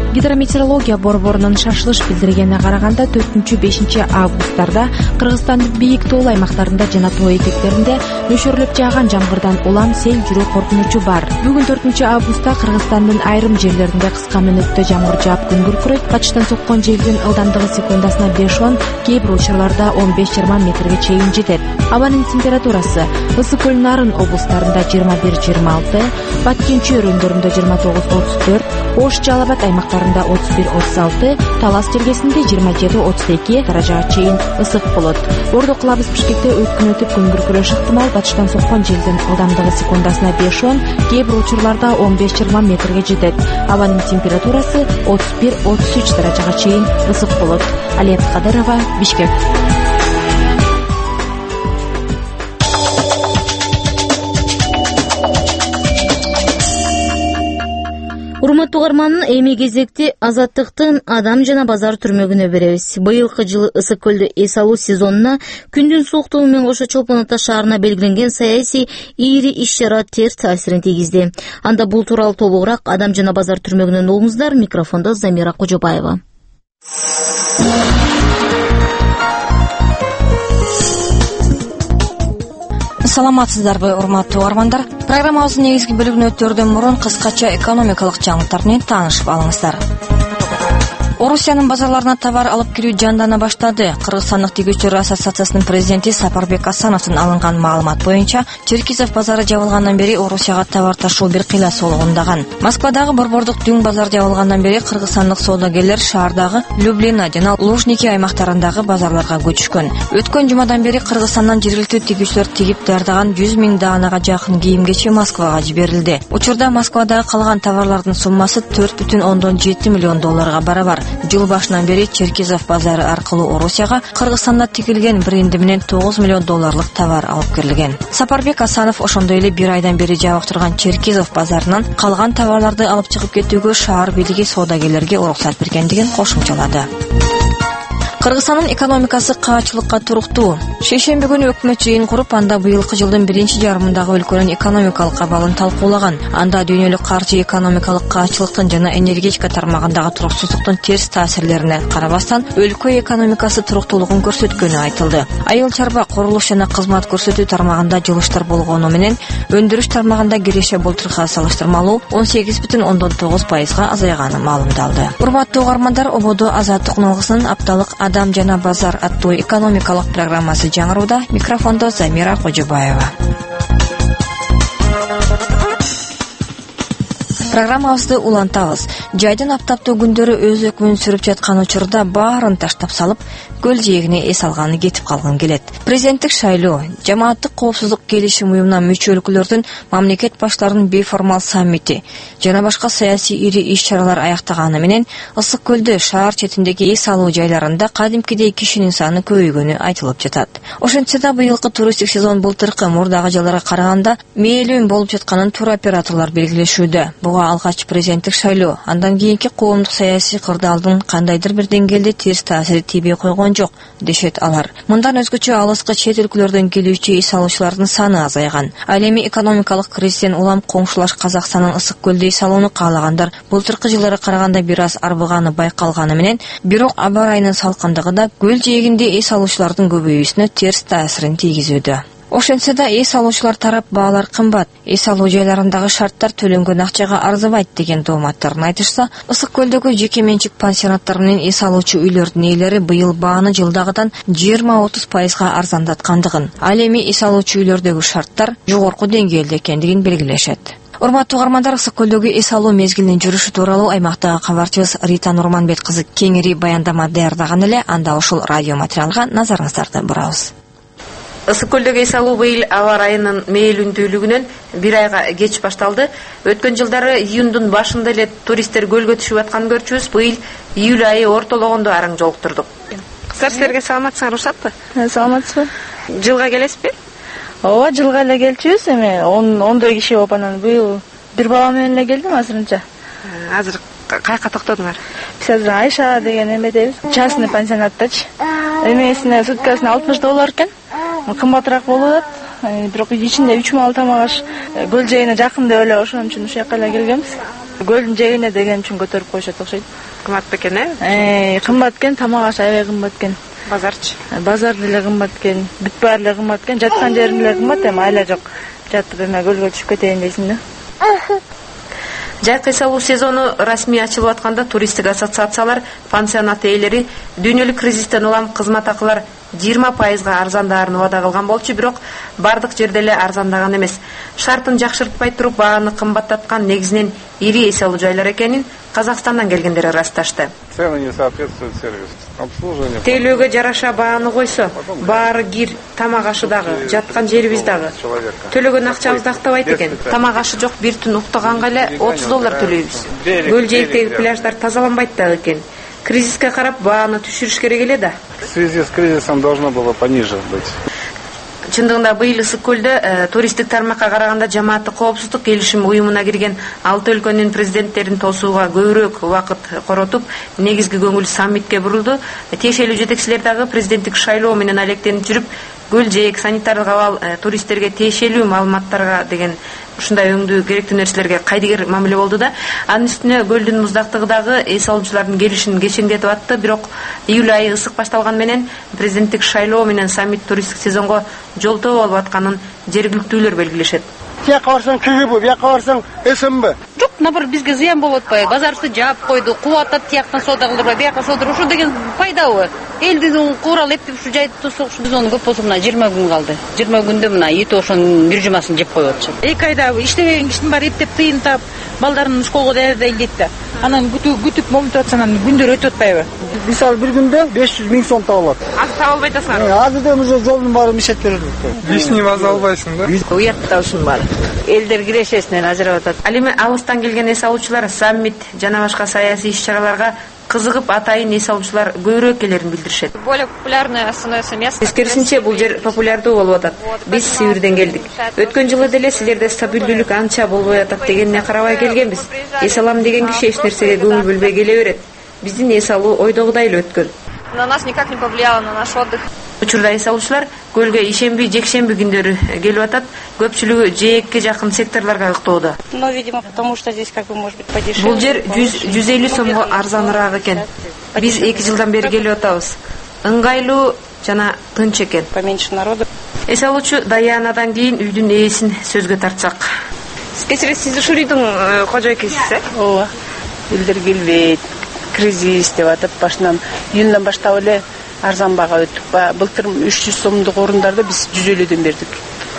Гидрометеорология борборунун шашылыш билдиргенине караганда төртүнчү бешинчи августтарда Кыргызстандын бийик тоол аймактарында жана тоо этектеринде нөшөрлөп жааган жамгырдан улам сел жүрүү коркунучу бар. Бүгүн төртүнчү августта Кыргызстандын айрым жерлеринде кыска мөөнөттө жамгыр жаап күн күркүрөйт. Батыштан соккон желдин ылдамдыгы секундасына беш он, кээ бир учурларда он беш жыйырма метрге чейин жетет. Абанын температурасы Ысык көл Нарын облустарында жыйырма бир жыйырма алты, Баткенчи өрөөндөрүндө жыйырма тогуз отуз төрт, Ош Жалал Абад аймактарында отуз бир отуз алты, Талас жергесинде жыйырма жети отуз эки даражага чейин ысык болот. Ордо Кылабыз Бишкекте өткөн өтүп күн күркүрөш ыктымал. Батыштан соккон желдин ылдамдыгы секундасына беш он, кээ бир учурларда он беш жыйырма метрге жетет. Абанын температурасы отуз бир отуз үч даражага чейин ысык болот. Алият Кадырова, Бишкек. Урматтуу угарман, эми кезекти Азаттыктын Адам жана базар түрмөгүнө беребиз. Быйылкы жылы Ысык көлдө эс алуу сезонуна күндүн сууктугу менен кошо Чолпон Ата шаарына белгиленген саясий ири иш-чара терс таасирин тийгизди. Анда бул тууралуу толугураак Адам жана базар түрмөгүнөн угуңуздар. Микрофондо Замира Кожобаева. Саламатсыздарбы, урматтуу угармандар? Программабыздын негизги бөлүгүнө өтөрдөн мурун кыскача экономикалык жаңылыктар менен таанышып алыңыздар. Орусиянын базарларына товар алып кирүү жандана баштады. Кыргызстандык тигүүчүлөр ассоциациясынын президенти Сапарбек Асановдун алынган маалымат боюнча, Черкизов базары жабылгандан бери Орусияга товар ташуу бир кыйла сологундаган. Москвадагы борбордук дүң базар жабылгандан бери кыргызстандык соодагерлер шаардагы Люблина жана Лужники аймактарындагы базарларга көчүшкөн. Өткөн жумадан бери Кыргызстандан жергиликтүү тигүүчүлөр тигип даярдаган жүз миң даанага жакын кийим-кечи Москвага жиберилди. Учурда Москвадагы калган товарлардын суммасы төрт бүтүн ондон жети миллион долларга барабар. Жыл башынан бери Черкизов базары аркылуу Орусияга Кыргызстанда тигилген бренди менен тогуз миллион долларлык товар алып кирилген. Сапарбек Асанов ошондой эле бир айдан бери жабык турган Черкизов базарынан калган товарларды алып чыгып кетүүгө шаар бийлиги соодагерлерге уруксат бергендигин кошумчалады. Кыргызстандын экономикасы каачылыкка туруктуу. Шейшемби күнү өкмөт жыйын куруп, анда быйылкы жылдын биринчи жарымындагы өлкөнүн экономикалык абалын талкуулаган. Анда дүйнөлүк каржы экономикалык каачылыктын жана энергетика тармагындагы туруксуздуктун терс таасирлерине карабастан, өлкө экономикасы туруктуулугун көрсөткөнү айтылды. Айыл чарба, курулуш жана кызмат көрсөтүү тармагында жылыштар болгону менен, өндүрүш тармагында киреше былтыркыга салыштырмалуу он сегиз бүтүн ондон тогуз пайызга азайганы маалымдалды. Урматтуу угармандар, ободо Азаттык ногусунун апталык Адам жана базар аттуу экономикалык программасы жаңырууда. Микрофондо Замира Кожобаева. Программабызды улантабыз. Жайдын аптаптуу күндөрү өз өкмүн сүрүп жаткан учурда баарын таштап салып, көл жээгине эс алганы кетип калган келет. Президенттик шайлоо, жамааттык коопсуздук келишим уюмуна мүчө өлкөлөрдүн мамлекет баштарынын бейформал саммити жана башка саясий ири иш-чаралар аяктаганы менен Ысык көлдө шаар четиндеги эс алуу жайларында кадимкидей кишинин саны көбөйгөнү айтылып жатат. Ошентсе да быйылкы туристтик сезон былтыркы мурдагы жылдарга караганда мээлүүн болуп жатканын туроператорлор белгилешүүдө. Буга алгач президенттик шайлоо, андан кийинки коомдук саясий кырдаалдын кандайдыр бир деңгээлде терс таасири тийбей койгон жок, дешет алар. Мындан өзгөчө алыскы чет өлкөлөрдөн келүүчү эс алуучулардын саны азайган. Ал эми экономикалык кризистен улам коңшулаш Казакстандын Ысык көлдө эс алууну каалагандар былтыркы жылдары караганда бир аз арбыганы байкалганы менен, бирок аба ырайынын салкындыгы да көл жээгинде эс алуучулардын көбөйүүсүнө терс таасирин тийгизүүдө. Ошентсе да эс алуучулар тарап баалар кымбат, эс алуу жайларындагы шарттар төлөнгөн акчага арзыбайт деген дооматтарын айтышса, Ысык көлдөгү жеке менчик пансионаттар менен эс алуучу үйлөрдүн ээлери быйыл бааны жылдагыдан жыйырма отуз пайызга арзандаткандыгын, ал эми эс алуучу үйлөрдөгү шарттар жогорку деңгээлде экендигин белгилешет. Урматтуу угармандар, Ысык көлдөгү эс алуу мезгилинин жүрүшү тууралуу аймактагы кабарчыбыз Рита Нурманбет кызы кеңири баяндама даярдаган эле. Анда ушул радио материалга назарыңыздарды бурабыз. Ысык көлдөгү эс алуу быйыл аба ырайынын мээлүүндүүлүгүнөн бир айга кеч башталды. Өткөн жылдары июндун башында эле туристтер көлгө түшүп атканын көрчүбүз. Быйыл июль айы ортологондо араң жолуктурдук. Кыздар, силерге саламатсыңар, уруксатпы? Саламатсызбы? Жылга келесизби? Ооба, жылга эле келчүбүз. Эми ондой киши болуп анан быйыл бир бала менен эле келдим азырынча. Азыр кайка токтодуңар? Биз азыр Айша деген эмедебиз. Частный пансионаттачы. Эмесине суткасына алтымыш доллар экен. Кымбатыраак болуп атат. Бирок ичинде үч мал тамак аш. Көл жээгине жакын деп эле ошон үчүн ушул жака эле келгенбиз. Көлдүн жээгине деген үчүн көтөрүп коюшат окшойт. Кымбат бекен, э? Э, кымбат экен, тамак аш аябай кымбат экен. Базарчы. Базар деле кымбат экен, бүт баары эле кымбат экен, жаткан жерим эле кымбат, эми айла жок. Жатып эме көлгө түшүп кетейин дейсиң да. Жайкы эс алуу сезону расмий ачылып атканда туристтик ассоциациялар пансионат ээлери дүйнөлүк кризистен улам кызмат акылар жыйырма пайызга арзандаарын убада кылган болчу, бирок бардык жерде эле арзандаган эмес. Шартын жакшыртпай туруп бааны кымбаттаткан негизинен ири эс алуу жайлар экенин Казакстандан келгендер ырасташты. Цены не соответствуют сервису. Обслуживание. Тейлөөгө жараша бааны койсо, баары кир, тамак ашы дагы, жаткан жерибиз дагы. Төлөгөн акчабыз актабайт экен. Тамак ашы жок, бир түн уктаганга эле отуз доллар төлөйбүз. Көл жээктеги пляждар тазаланбайт дагы экен. Кризиске карап бааны түшүрүш керек эле да. В связи с кризисом должно было пониже быть. Чындыгында быйыл ысык көлдө э, туристтик тармакка караганда жамааттык коопсуздук келишим уюмуна кирген алты өлкөнүн президенттерин тосууга көбүрөөк убакыт коротуп, негизги көңүл саммитке бурулду. Тиешелүү жетекчилер дагы президенттик шайлоо менен алектенип жүрүп, көл жээк, санитардык абал, э, туристтерге тиешелүү маалыматтарга деген ушундай өңдүү керектүү нерселерге кайдыгер мамиле болду да. Анын үстүнө көлдүн муздактыгы дагы эс алуучулардын келишин кечеңдетип атты, бирок июль айы ысык башталган менен президенттик шайлоо менен саммит туристтик сезонго жолтоо болуп атканын жергиликтүүлөр белгилешет. Тияққа барсаң күйіп, бияққа барсаң эсенбі? Жоқ, наоборот, бизге зыян болуп атпайбы? Базарыбызды жаап койду, кубаттап тияктан соода кылдырбай, бияка соода. Ошо деген пайдабы? Элдин курал эптеп ушу жайды тосок, биз ону көп болсо мына жыйырма күн калды. жыйырма күндө мына ити ошонун бир жумасын жеп коюп атышат. эки айда иштебеген кишинин баары эптеп тыйынтап, балдарын школго даярдайлайт да. Анан күтүп күтүп момунтуп атсаң, анан күндөр өтүп атпайбы? Мисалы бир күндө беш жүз миң сом табылат. Азыр таба албай атасыңар. Азыр да уже жолдун баары мишет берет. Лишний ваз албайсың да? Уятта ушун бар. Элдер кирешесинен ажырап атат. Ал эми алыстан келген эс алуучулар саммит жана башка саясий иш-чараларга кызыгып атайын эс алуучулар көбүрөөк келерин билдиришет. Более популярное становится место. Тескерисинче бул жер популярдуу болуп атат. Биз Сибирден келдик. Өткөн жылы деле силерде стабилдүүлүк анча болбой атат дегенине карабай келгенбиз. Эс алам деген киши эч нерсеге көңүл бөлбөй келе берет. Биздин эс алуу ойдогудай эле өткөн. На нас никак не повлияло на наш отдых. Учурда эс алуучулар көлгө ишемби, жекшемби күндөрү келип атат. Көпчүлүгү жээкке жакын секторлорго ыктоодо. Ну, видимо, потому что здесь как бы может быть подешевле. Бул жер жүз жүз элүү сомго арзаныраак экен. Биз эки жылдан бери келип атабыз. Ыңгайлуу жана тынч экен. Поменьше народу. Эс алуучу Даянадан кийин үйдүн ээсин сөзгө тартсак. Кесире сиз ушул үйдүн кожойкесисиз, э? Ооба. Элдер келбейт. Кризис деп атып башынан июндан баштап эле арзан бага өтүп, былтыр үч жүз сомдук орундарды биз жүз элүүдөн бердик.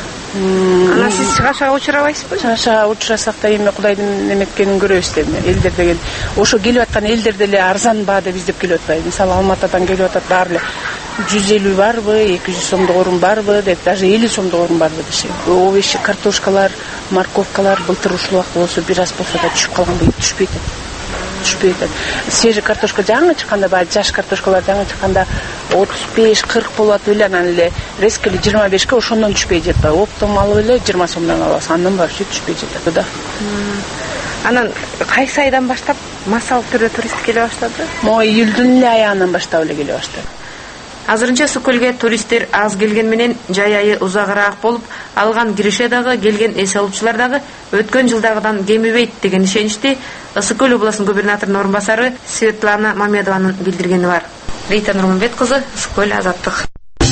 Ана сиз чыгашага учурабайсызбы? Чыгашага учурасак да эми Кудайдын неметкенин көрөбүз да эми. Элдер деген ошо келип аткан элдер деле арзан баада биздеп келип атпайбы. Мисалы Алматадан келип атат баары эле жүз элүү барбы, эки жүз сомдук орун барбы деп, даже элүү сомдук орун барбы дешет. Овощи, картошкалар, морковкалар былтыр ушул убакта болсо бир аз болсо да түшүп калган, быйыл түшпөйт. Түшпөйт. Свежий картошка жаңы чыкканда, баягы жаш картошкалар жаңы чыкканда отуз беш кырк болот эле, анан эле резко эле жыйырма бешке ошондон түшпөй жатпайбы. Оптом алып эле жыйырма сомдон алабыз. Андан башка түшпөй жатат да. Анан кайсы айдан баштап массалык түрдө турист келе баштады? Мо июлдун эле аягынан баштап эле келе баштады. Азырынча Сукөлгө туристтер аз келген менен жай айы узагыраак болуп, алган киреше дагы, келген эс алуучулар дагы өткөн жылдагыдан кемибейт деген ишеничти Ысык-Көл облусунун губернаторунун орун басары Светлана Мамедованын билдиргени бар. Рита Нурманбет кызы, Ысык-Көл, Азаттык.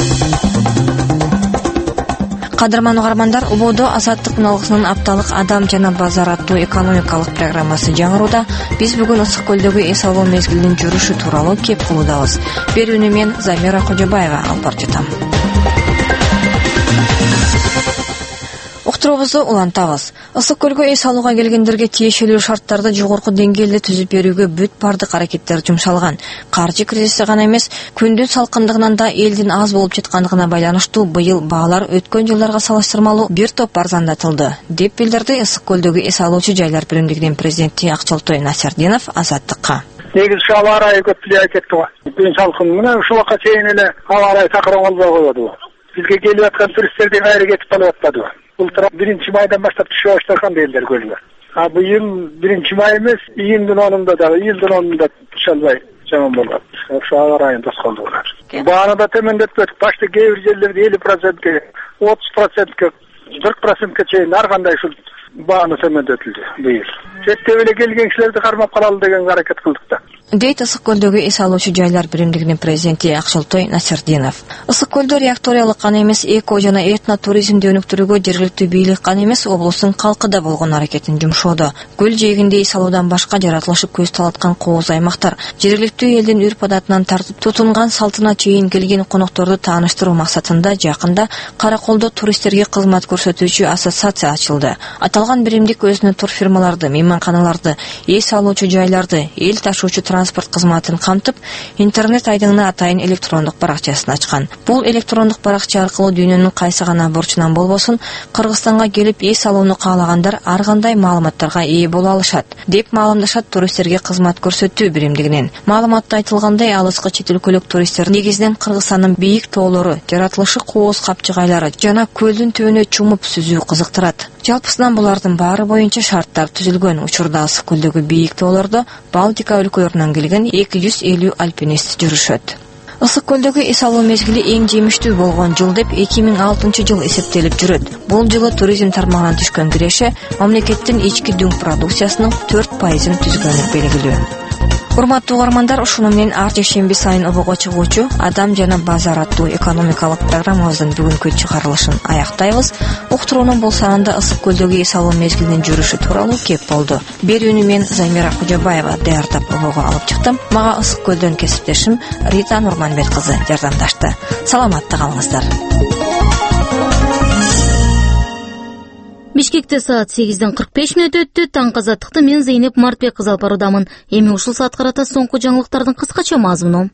Кадырман угармандар, Убоодо Азаттык налгысынын апталык адам жана базар аттуу экономикалык программасы жаңырууда. Биз бүгүн Ысык-Көлдөгү эс алуу мезгилинин жүрүшү тууралуу кеп кылуудабыз. Берүүнү мен Замира Кожобаева алып барып жатам. Уктуруубузду улантабыз. Ысык-Көлгө эс алууга келгендерге тиешелүү шарттарды жогорку деңгээлде түзүп берүүгө бүт бардык аракеттер жумшалган. Каржы кризиси гана эмес, күндүн салкындыгынан да элдин аз болуп жаткандыгына байланыштуу быйыл баалар өткөн жылдарга салыштырмалуу бир топ арзандатылды, деп билдирди Ысык-Көлдөгү эс алуучу жайлар биримдигинин президенти Акчолтой Насирдинов Азаттыкка. Негизи ушу аба ырайы көп влиять этти го. Күн салкын менен ушул убакка чейин эле аба ырайы такыр оңолбой койду. Бизге келип аткан туристтердин баары кетип калып атпады. Былтыр биринчи майдан баштап түшө баштаган элдер көлгө. А быйыл биринчи май эмес, июндун онунда дагы, июлдун онунда түшө албай жаман болгон. Ошо аба ырайын тоскоолдугунар. Бааны да төмөндөтпөдүк. Башта кээ бир жерлерде элүү процентке, отуз процентке, кырк процентке чейин ар кандай ушул бааны төмөндөтүлдү быйыл. Четтеп эле келген кишилерди кармап калалы деген аракет кылдык да. дейт Ысык көлдөгү эс алуучу жайлар биримдигинин президенти Акчылтой Насирдинов. Ысык көлдө реакториялык гана эмес, эко жана этно туризмди өнүктүрүүгө жергиликтүү бийлик гана эмес, облустун калкы да болгон аракетин жумшоодо. Көл жээгинде эс алуудан башка жаратылышы көз талаткан кооз аймактар, жергиликтүү элдин үрп адатынан тартып тутунган салтына чейин келген конокторду тааныштыруу максатында жакында Караколдо туристтерге кызмат көрсөтүүчү ассоциация ачылды. Аталган биримдик өзүнүн турфирмаларды, мейманканаларды, эс алуучу жайларды, эл ташуучу транспорт кызматын камтып, интернет айдыңына атайын электрондук баракчасын ачкан. Бул электрондук баракча аркылуу дүйнөнүн кайсы гана бурчунан болбосун Кыргызстанга келип эс алууну каалагандар ар кандай маалыматтарга ээ боло алышат, деп маалымдашат туристтерге кызмат көрсөтүү биримдигинен. Маалыматта айтылгандай, алыскы чет өлкөлүк туристтер негизинен Кыргызстандын бийик тоолору, жаратылышы кооз капчыгайлары жана көлдүн түбүнө чумуп сүзүү кызыктырат. Жалпысынан булардын баары боюнча шарттар түзүлгөн. Учурда Ысык көлдөгү бийик тоолордо Балтика өлкөлөрүнөн келген эки жүз элүү альпинист жүрүшөт. Ысык көлдөгү эс алуу мезгили эң жемиштүү болгон жыл деп эки миң алтынчы жыл эсептелип жүрөт. Бул жылы туризм тармагынан түшкөн киреше мамлекеттин ички дүң продукциясынын төрт пайызын түзгөнү белгилүү. Урматтуу угармандар, ушуну менен ар жекшемби сайын обого чыгуучу Адам жана базар аттуу экономикалык программабыздын бүгүнкү чыгарылышын аяктайбыз. Уктуруунун бул санында Ысык көлдөгү эс алуу мезгилинин жүрүшү тууралуу кеп болду. Берүүнү мен Замира Кужабаева даярдап обого алып чыктым. Мага Ысык көлдөн кесиптешим Рита Нурманбет кызы жардамдашты. Саламатта калыңыздар. Бишкекте саат сегизден кырк беш мүнөт өттү. Таңкы азаттыкты мен Зейнеп Мартбек кызы алып баруудамын. Эми ушул саат карата соңку жаңылыктардын кыскача мазмуну.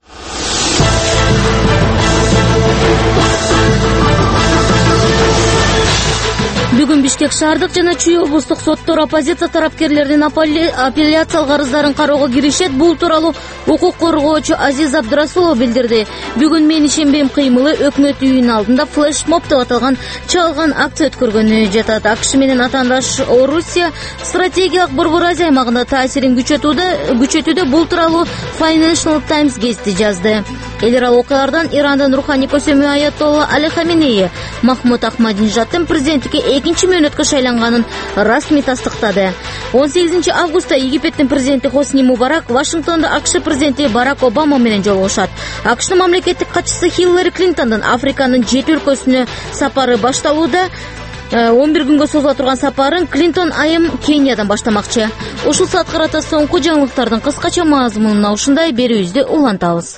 Бүгүн Бишкек шаардык жана Чүй облустук соттор оппозиция тарапкерлеринин апелляциялык арыздарын кароого киришет. Бул тууралуу укук коргоочу Азиз Абдырасулов билдирди. Бүгүн Мен ишенбейм кыймылы өкмөт үйүнүн алдында флешмоб деп аталган чалган акция өткөргөнү жатат. АКШ менен атаандаш Орусия стратегиялык Борбор Азия аймагында таасирин күчөтүүдө күчөтүүдө бул тууралуу Financial Times гезити жазды. Эл аралык окуялардан Ирандын руханий көсөмү Аятолла Али Хаминеи Махмуд Ахмадинежаддын президенттикке экинчи мөөнөткө шайланганын расмий тастыктады. он сегизинчи августта Египеттин президенти Хосни Мубарак Вашингтондо АКШ президенти Барак Обама менен жолугушат. АКШнын мамлекеттик катчысы Хиллари Клинтондун Африканын жети өлкөсүнө сапары башталууда. он бир күнгө созула турган сапарын Клинтон айым Кениядан баштамакчы. Ушул саат карата соңку жаңылыктардын кыскача мазмунуна ушундай берүүбүздү улантабыз.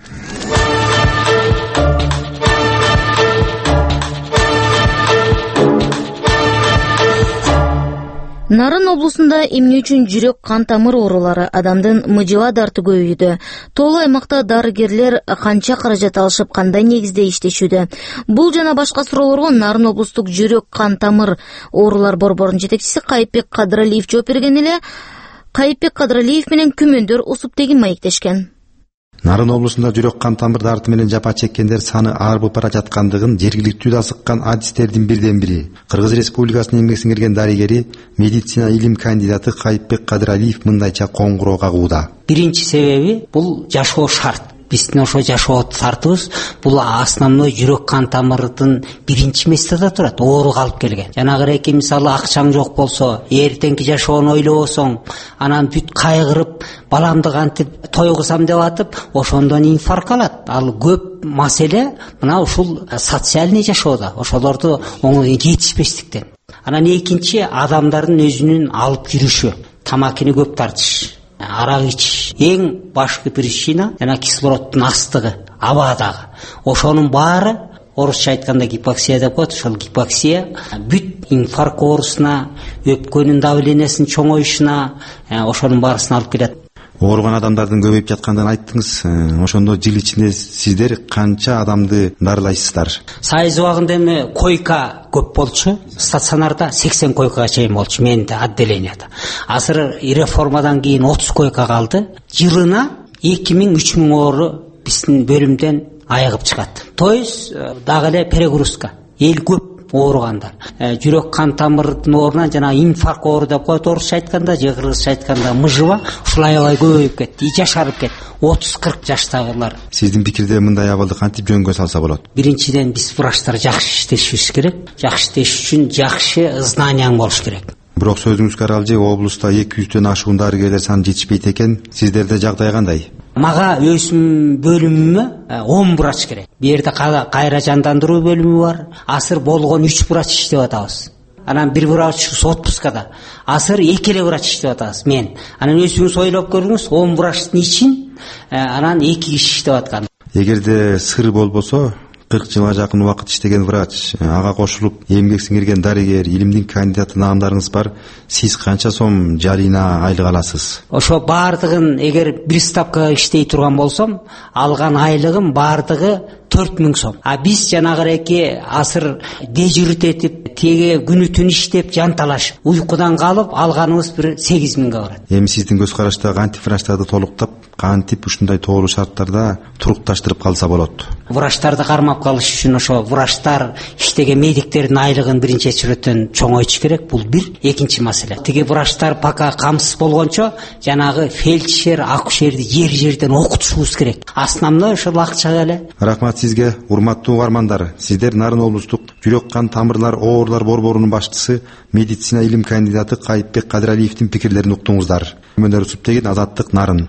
Нарын облусунда эмне үчүн жүрөк кан тамыр оорулары адамдын мыжыба дарты көбөйдү? Тоолуу аймакта дарыгерлер канча каражат алышып, кандай негизде иштешүүдө? Бул жана башка суроолорго Нарын облустук жүрөк кан тамыр оорулар борборунун жетекчиси Кайыпбек Кадыралиев жооп берген эле. Кайыпбек Кадыралиев менен күмөндөр Усуптегин маектешкен. Нарын облусунда жүрөк кан тамыр дарты менен жапа чеккендер саны арбып бара жаткандыгын жергиликтүү да сыккан адистердин бирден бири Кыргыз Республикасынын эмгек сиңирген дарыгери, медицина илим кандидаты Кайыпбек Кадыралиев мындайча коңгуроо кагууда. Биринчи себеби бул жашоо шарт. Биздин ошо жашоо шартыбыз бул основной жүрөк кан тамырдын биринчи местеде турат, оору калып келген. Жанагы эки мисалы акчаң жок болсо, эртеңки жашоону ойлобосоң, анан бүт кайгырып, баламды кантип тойгусам деп атып, ошондон инфаркт алат. Ал көп маселе мына ушул социальный жашоодо, ошолорду оңой жетишпестиктен. Анан экинчи адамдардын өзүнүн алып жүрүшү, тамакыны көп тартыш, арак ич. Эң башкы причина жана кислороддун астыгы абадагы. Ошонун баары орусча айтканда гипоксия деп коет. Ошол гипоксия бүт инфаркт оорусуна, өпкөнүн давлениясынын чоңоюшуна, ошонун баарысына алып келет. Ооруган адамдардын көбөйүп жаткандыгын айттыңыз. Ошондо жыл ичинде сиздер канча адамды дарылайсыздар? Сайыз убагында эми койка көп болчу. Стационарда сексен койкага чейин болчу менде отделенияда. Азыр реформадан кийин отуз койка калды. Жылына эки миң үч миң оору биздин бөлүмдөн айыгып чыгат. То есть дагы эле перегрузка. Эл көп. ооругандар. Жүрөк кан тамырдын ордуна жана инфаркт оору деп коет орусча айтканда, же кыргызча айтканда мыжыба ушул аябай көбөйүп кетти, жашарып кетти. отуз кырк жаштагылар. Сиздин пикирде мындай абалды кантип жөнгө салса болот? Биринчиден биз врачтар жакшы иштешибиз керек. Жакшы иштеш үчүн жакшы знанияң болуш керек. Бирок сөзүңүзгө каралжы, облуста эки жүздөн ашуун дарыгерлер саны жетишпейт экен. Сиздерде жагдай кандай? Мага өсүм бөлүмүмө он врач керек. Бу жерде кайра жандандыруу бөлүмү бар. Азыр болгон үч врач иштеп атабыз. Анан бир врач с отпускада. Азыр эки эле врач иштеп атабыз мен. Анан өзүңүз ойлоп көрүңүз, он врачтын ичин анан эки киши иштеп аткан. Эгерде сыр болбосо, кырк жылга жакын убакыт иштеген врач, ага кошулуп эмгек сиңирген дарыгер, илимдин кандидаты наамдарыңыз бар. Сиз канча сом жарыйна айлык аласыз? Ошо бардыгын эгер бир ставкага иштей турган болсом, алган айлыгым бардыгы төрт миң сом. А биз жанагыреки азыр дежурит этип, теге күнү түн иштеп, жанталашып, уйкудан калып алганыбыз бир сегиз миңге барат. Эми сиздин көз карашта кантип врачтарды толуктап, кантип ушундай тоолуу шарттарда турукташтырып калса болот? Врачтарды кармап калыш үчүн ошо врачтар иштеген медиктердин айлыгын биринчи чирөттөн чоңойтуш керек. Бул бир. Экинчи маселе. Тиги врачтар пока камсыз болгончо жанагы фельдшер, акушерди жер-жерден окутушубуз керек. Основной ошол акчага эле. Рахмат сизге, урматтуу угармандар. Сиздер Нарын облустук жүрөк кан тамырлар оорулар борборунун башчысы, медицина илим кандидаты Кайыпбек Кадыралиевдин пикирлерин уктуңуздар. Мөнөр Субтеген, Азаттык, Нарын.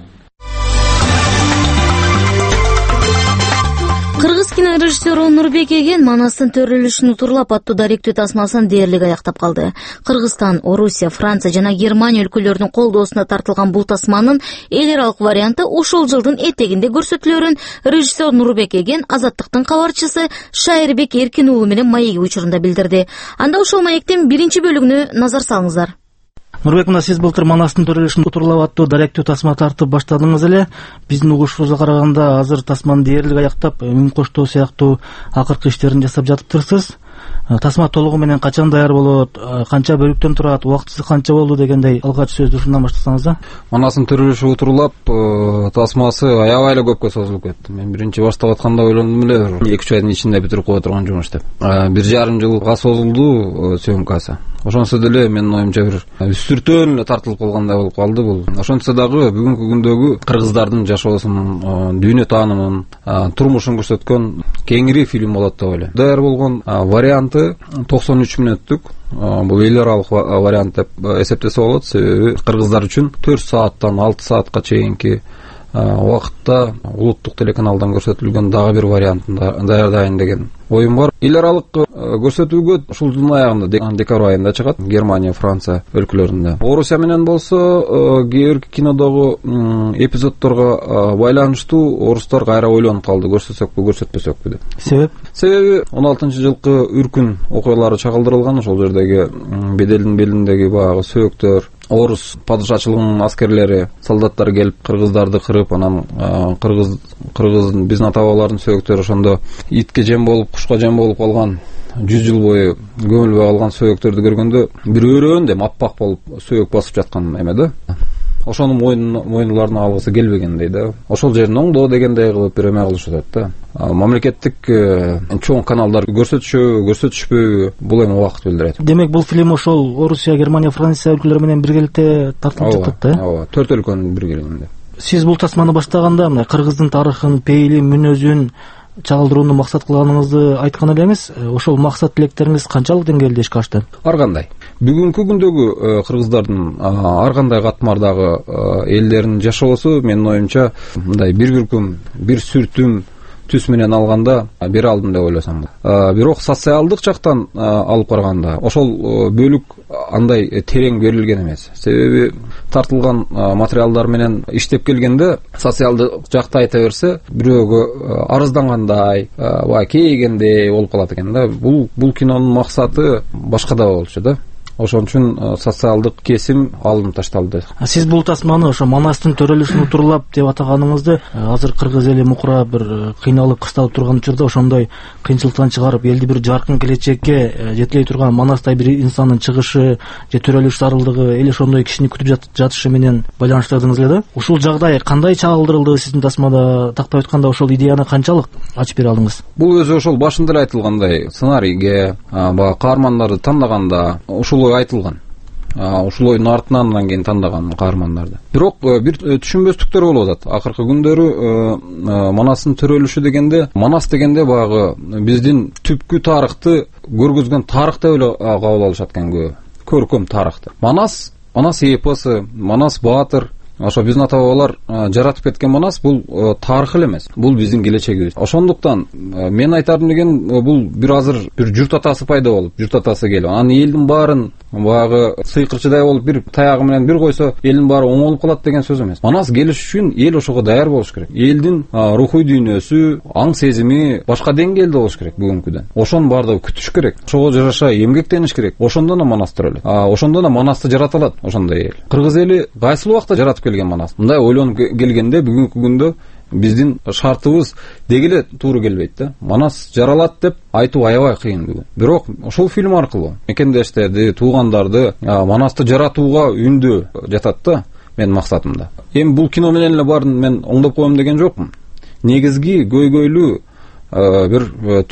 Кыргыз кинорежиссеру Нурбек Эген Манастын төрөлүшүн турлап аттуу даректүү тасмасын дээрлик аяктап калды. Кыргызстан, Орусия, Франция жана Германия өлкөлөрүнүн колдоосуна тартылган бул тасманын эл аралык варианты ушул жылдын этегинде көрсөтүлөрүн режиссер Нурбек Эген Азаттыктын кабарчысы Шайырбек Эркин уулу менен маеги учурунда билдирди. Анда ошол маектин биринчи бөлүгүнө назар салыңыздар. Нурбек мына, сиз былтыр Манастын төрөлүшүн турлап аттуу даректүү тасма тартып баштадыңыз эле. Биздин угушубузга караганда азыр тасманы дээрлик аяктап, үн коштоо сыяктуу акыркы иштерин жасап жатыптырсыз. Тасма толугу менен качан даяр болот, канча бөлүктөн турат, убактысы канча болду дегендей алгач сөздү ушундан баштасаңыз да. Манастын төрөлүшү утурлап, тасмасы аябай эле көпкө созулуп кетти. Мен биринчи баштап атканда ойлондум эле эки үч айдын ичинде бүтүрүп кое турган жумуш деп. Бир жарым жылга созулду сөмкасы. Ошонсо деле менин оюмча бир үстүртөн эле тартылып калгандай болуп калды бул. Ошончо дагы бүгүнкү күндөгү кыргыздардын жашоосунун, дүйнө таанымын, турмушун көрсөткөн кеңири фильм болот деп ойлойм. Даяр болгон варианты токсон үч мүнөттүк. Бул эл аралык вариант деп эсептесе болот. Себеби кыргыздар үчүн төрт сааттан алты саатка чейинки убакытта улуттук телеканалдан көрсөтүлгөн дагы бир вариантын даярдайын деген оюм бар. Эл аралык көрсөтүүгө ушул жылдын аягында декабрь айында чыгат Германия, Франция өлкөлөрүндө. Орусия менен болсо кээ бир кинодогу эпизоддорго байланыштуу орустар кайра ойлонуп калды, көрсөтсөкпү, көрсөтпөсөкпү деп. Себеп? Себеби он алтынчы жылкы үркүн окуялары чагылдырылган. Ошол жердеги беделдин белиндеги баягы сөөктөр, орус падышачылыгынын аскерлери, солдаттар келип кыргыздарды кырып, анан кыргыз кыргыздын биздин ата бабалардын сөөктөрү ошондо итке жем болуп, кушка жем болуп калган, жүз жыл бою көмүлбөй калган сөөктөрдү көргөндө бир өрөөндө аппак болуп сөөк басып жаткан эме да. Ошонун мойнуларына алгысы келбегендей да. Ошол жерин оңдоо дегендей кылып бир эме кылышат да. Мамлекеттик чоң каналдар көрсөтүшөбү, көрсөтүшпөйбү, бул эми убакыт билдирет. Демек бул фильм ошол Орусия, Германия, Франция өлкөлөрү менен биргеликте тартылып чыкты да? Ооба, төрт өлкөнүн биргелигинде. Сиз бул тасманы баштаганда мына кыргыздын тарыхын, пейилин, мүнөзүн чагылдырууну максат кылганыңызды айткан элеңиз. Ошол максат тилектериңиз канчалык деңгээлде ишке ашты? Ар кандай. Бүгүнкү күндөгү кыргыздардын ар кандай катмардагы элдердин жашоосу менин оюмча мындай бир бүркүм, бир сүртүм түс менен алганда бере алдым деп ойлосом. Бирок социалдык жактан алып караганда ошол бөлүк андай терең берилген эмес. Себеби тартылган материалдар менен иштеп келгенде социалдык жакты айта берсе, бирөөгө арыздангандай, баа кейигендей болуп калат экен да. Бул бул кинонун максаты башкада болчу да. ошон үчүн социалдык кесим алынып ташталды. Сиз бул тасманы ошо Манастын төрөлүшүн утурлап деп атаганыңызды, азыр кыргыз эли мукура бир кыйналып кысталып турган учурда ошондой кыйынчылыктан чыгарып элди бир жаркын келечекке жетелей турган Манастай бир инсандын чыгышы же төрөлүш зарылдыгы эл ошондой кишини күтүп жатышы менен байланыштырдыңыз эле да. Ушул жагдай кандай чагылдырылды сиздин тасмада? Тактап айтканда ошол идеяны канчалык ачып бере алдыңыз? Бул өзү ошол башында эле айтылгандай сценарийге, баягы каармандарды тандаганда ушул ой айтылган. Ушул ойдун артынан андан кийин тандаган каармандарды. Бирок бир түшүнбөстүктөр болуп атат. Акыркы күндөрү Манастын төрөлүшү дегенде, Манас дегенде баягы биздин түпкү тарыхты көргөзгөн тарых деп эле кабыл алышат экен көбү. Көркөм тарыхты. Манас, Манас эпосы, Манас баатыр, ошо биздин ата бабалар жаратып кеткен Манас бул тарых эле эмес, бул биздин келечегибиз. Ошондуктан мен айтарым деген бул бир азыр бир журт атасы пайда болуп, журт атасы келип, анын элдин баарын баягы сыйкырчыдай болуп бир таягы менен бир койсо элдин баары оңолуп калат деген сөз эмес. Манас келиш үчүн эл ошого даяр болуш керек. Элдин рухий дүйнөсү, аң сезими башка деңгээлде болуш керек бүгүнкүдөн. Ошонун баардыгы күтүш керек. Ошого жараша эмгектениш керек. Ошондон да Манас төрөлөт. Ошондон да Манасты жарата алат ошондой эл. Кыргыз эли кайсыл убакта жаратып келген Манас? Мындай ойлонуп келгенде бүгүнкү күндө биздин шартыбыз деги эле туура келбейт да. Манас жаралат деп айтуу аябай кыйын бүгүн. Бирок ошол фильм аркылуу мекендештерди, туугандарды Манасты жаратууга үндөө жатат да менин максатымда. Эми бул кино менен эле баарын мен оңдоп коем деген жокмун. Негизги көйгөйлүү бир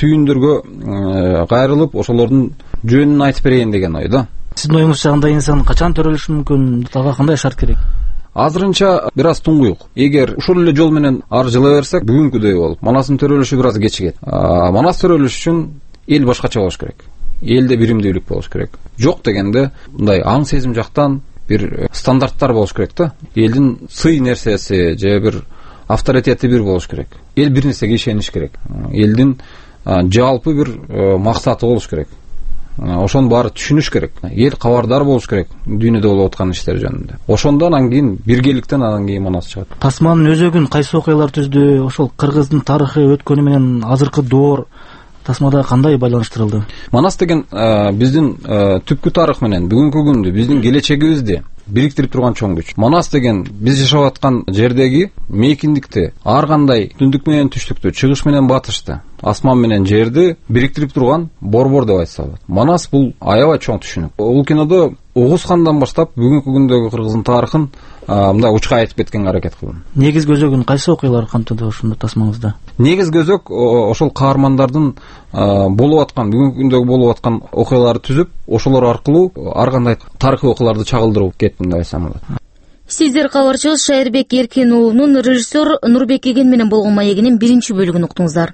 түйүндөргө кайрылып ошолордун жөнүн айтып берейин деген ой да. Сиздин оюңузча андай инсан качан төрөлүшү мүмкүн? Ага кандай шарт керек? Азырынча бир аз туңгуюк. Эгер ушул эле жол менен ары жыла берсек, бүгүнкүдөй болуп, Манастын төрөлүшү бир аз кечигет. Манас төрөлүш үчүн эл башкача болуш керек. Элде биримдүүлүк болуш керек. Жок дегенде, мындай аң сезим жактан бир стандарттар болуш керек да. Элдин сый нерсеси же бир авторитети бир болуш керек. Эл бир нерсеге ишениш керек. Элдин жалпы бир максаты болуш керек. Ошонун баары түшүнүш керек. Эл кабардар болуш керек дүйнөдө болуп аткан иштер жөнүндө. Ошондон анан кийин биргеликтен анан кийин Манас чыгат. Тасманын өзөгүн кайсы окуялар түздү? Ошол кыргыздын тарыхы, өткөнү менен азыркы доор тасмада кандай байланыштырылды? Манас деген биздин түпкү тарых менен бүгүнкү күндү биздин келечегибизди бириктирип турган чоң күч. Манас деген биз жашап аткан жердеги мейкиндикти, ар кандай түндүк менен түштүктү, чыгыш менен батышты, асман менен жерди бириктирип турган борбор деп айтса болот. Манас бул аябай чоң түшүнүк. Бул кинодо Огуз хандан баштап бүгүнкү күндөгү кыргыздын тарыхын мындай учка айтып кеткенге аракет кылдым. Негизги өзөгүн кайсы окуялар камтыды ошондо тасмаңызда? Негизги өзөк ошол каармандардын болуп аткан, бүгүнкү күндөгү болуп аткан окуяларды түзүп, ошолор аркылуу ар кандай тарыхый окуяларды чагылдырып кеттим деп айтсам болот. Сиздер кабарчыбыз Шайырбек Эркин уулунун режиссер Нурбек Эген менен болгон маегинин биринчи бөлүгүн уктуңуздар.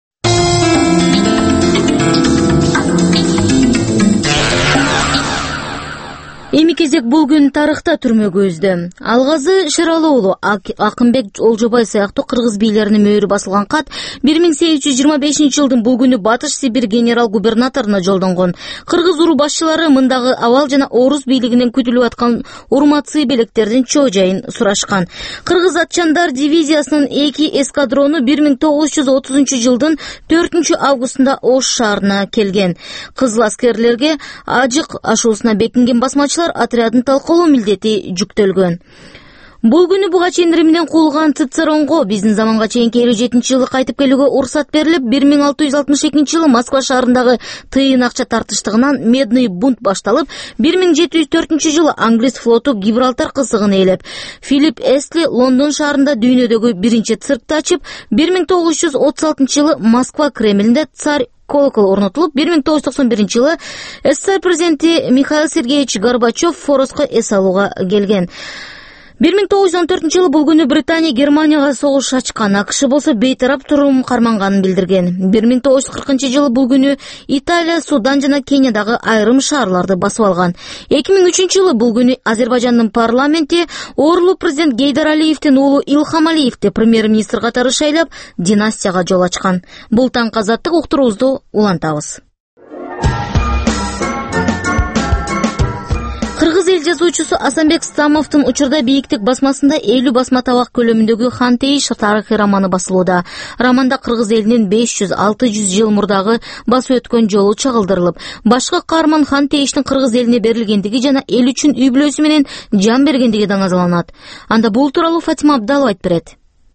Эми кезек бул күн тарыхта түрмөгө үздү. Алгазы Шералы уулу Акынбек Олжобай сыяктуу кыргыз бийлеринин мөөрү басылган кат бир миң сегиз жүз жыйырма бешинчи жылдын бул күнү Батыш Сибирь генерал-губернаторуна жолдонгон. Кыргыз уру башчылары мындагы абал жана орус бийлигинен күтүлүп аткан урматсый белектердин чоо жайын сурашкан. Кыргыз атчандар дивизиясынын эки эскадрону бир миң тогуз жүз отузунчу жылдын төртүнчү августунда Ош шаарына келген. Кызыл аскерлерге Ажык ашуусуна бекинген басмачылар отрядын талкалоо милдети жүктөлгөн. Бул күнү буга чейин Римден куулган Цицеронго биздин заманга чейинки элүү жетинчи жылы кайтып келүүгө уруксат берилип, бир миң алты жүз алтымыш экинчи жылы Москва шаарындагы тыйын акча тартыштыгынан Медный бунт башталып, бир миң жети жүз төртүнчү жылы англис флоту Гибралтар кысыгын ээлеп, Филипп Эсли Лондон шаарында дүйнөдөгү биринчи циркти ачып, бир миң тогуз жүз отуз алтынчы жылы Москва Кремлинде царь колокол орнотулуп, бир миң тогуз жүз токсон биринчи жылы СССР президенти Михаил Сергеевич Горбачев Фороско эс алууга келген. бир миң тогуз жүз он төртүнчү жылы бул күнү Британия Германияга согуш ачкан, АКШ болсо бейтарап турум карманганын билдирген. бир миң тогуз жүз кыркынчы жылы бул күнү Италия, Судан жана Кениядагы айрым шаарларды басып алган. эки миң үчүнчү жылы бул күнү Азербайжандын парламенти оорулуу президент Гейдар Алиевдин уулу Илхам Алиевди премьер-министр катары шайлап, династияга жол ачкан. Бул таңкы азаттык уктуруубузду улантабыз. Кыргыз эл жазуучусу Асанбек Стамовдун учурда бийиктик басмасында элүү басма табак көлөмүндөгү Хан Тейиш тарыхый романы басылууда. Романда кыргыз элинин беш жүз алты жүз жыл мурдагы басып өткөн жолу чагылдырылып, башкы каарман Хан Тейиштин кыргыз элине берилгендиги жана эл үчүн үй бүлөсү менен жан бергендиги даңазаланат. Анда бул тууралуу Фатима Абдалова айтып берет.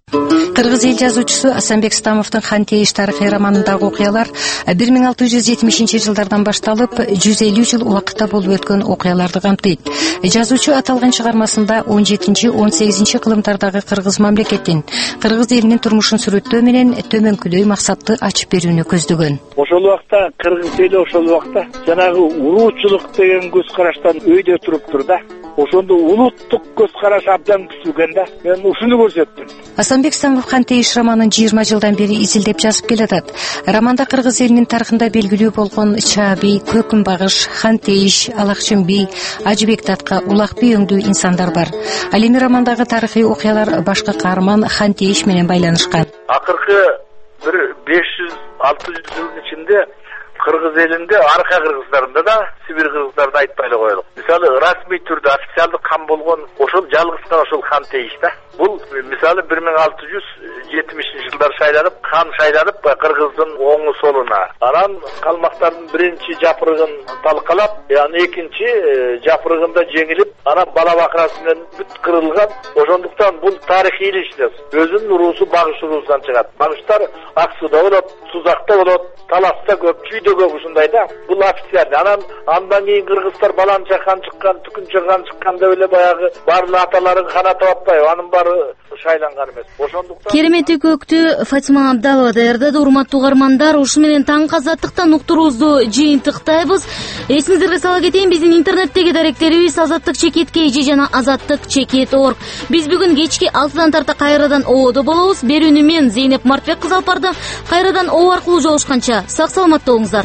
Кыргыз эл жазуучусу Асанбек Стамовдун Хан Тейиш тарыхый романындагы окуялар бир миң алты жүз жетимишинчи жылдардан башталып жүз элүү жыл убакытта болуп өткөн окуяларды камтыйт. Жазуучу аталган чыгармасында он жетинчи он сегизинчи кылымдардагы кыргыз мамлекетин, кыргыз элинин турмушун сүрөттөө менен төмөнкүдөй максатты ачып берүүнү көздөгөн. Ошол убакта кыргыз эли ошол убакта жанагы уруучулук деген көз караштан өйдө туруптур да. Ошондо улуттук көз караш абдан күчүлгөн да. Мен ушуну көрсөттүм. Асанбек Стамов Хан Тейиш романын жыйырма жылдан бери изилдеп жазып келатат. Романда кыргыз элинин тарыхында белгилүү болгон Чааби, Көкүнбагыш, Хан Тейиш, Алакчынби, Ажыбек Татка, Улакби өңдүү инсандар бар. Ал эми романдагы тарыхый окуялар башкы каарман Хан Тейиш менен байланышкан. Акыркы бир беш жүз алты жүз жылдын ичинде кыргыз элинде арка кыргыздарында да Сибир кыргыздарында айтпай эле коелук. Мисалы расмий түрдө официалдык хан болгон ошол жалгыз гана ошол Хан Тейиш да. Бул мисалы бир миң алты жүз жетимишинчи жылдар шайланып, хан шайланып кыргыздын оңу солуна. Анан калмактардын биринчи жапырыгын талкалап, яны экинчи жапырыгында жеңилип, анан бала бакырасы менен бүт кырылган. Ошондуктан бул тарыхый илиштес. Өзүнүн уруусу Багыш уруусунан чыгат. Багыштар Ак сууда болот, Тузакта болот, Таласта көп, Чүйдө көп ушундай да. Бул официалдуу. Анан андан кийин кыргыздар Баланча хан чыккан, Түкүнчө хан чыккан деп эле баягы баардык аталарын канатып атпайбы? Анын баары шайланган эмес. Ошондуктан Керемети көктү Фатима Абдалова даярдады. Урматтуу угармандар, ушу менен таңкы азаттыктан уктуруубузду жыйынтыктайбыз. Эсиңиздерге сала кетейин, биздин интернеттеги даректерибиз азаттык чекит kg жана азаттык чекит точка орг. Биз бүгүн кечки алтыдан тарта кайрадан ободо болобуз. Берүүнү мен Зейнеп Мартбек кызы алып бардым. Кайрадан обо аркылуу жолугушканча сак саламатта болуңуздар.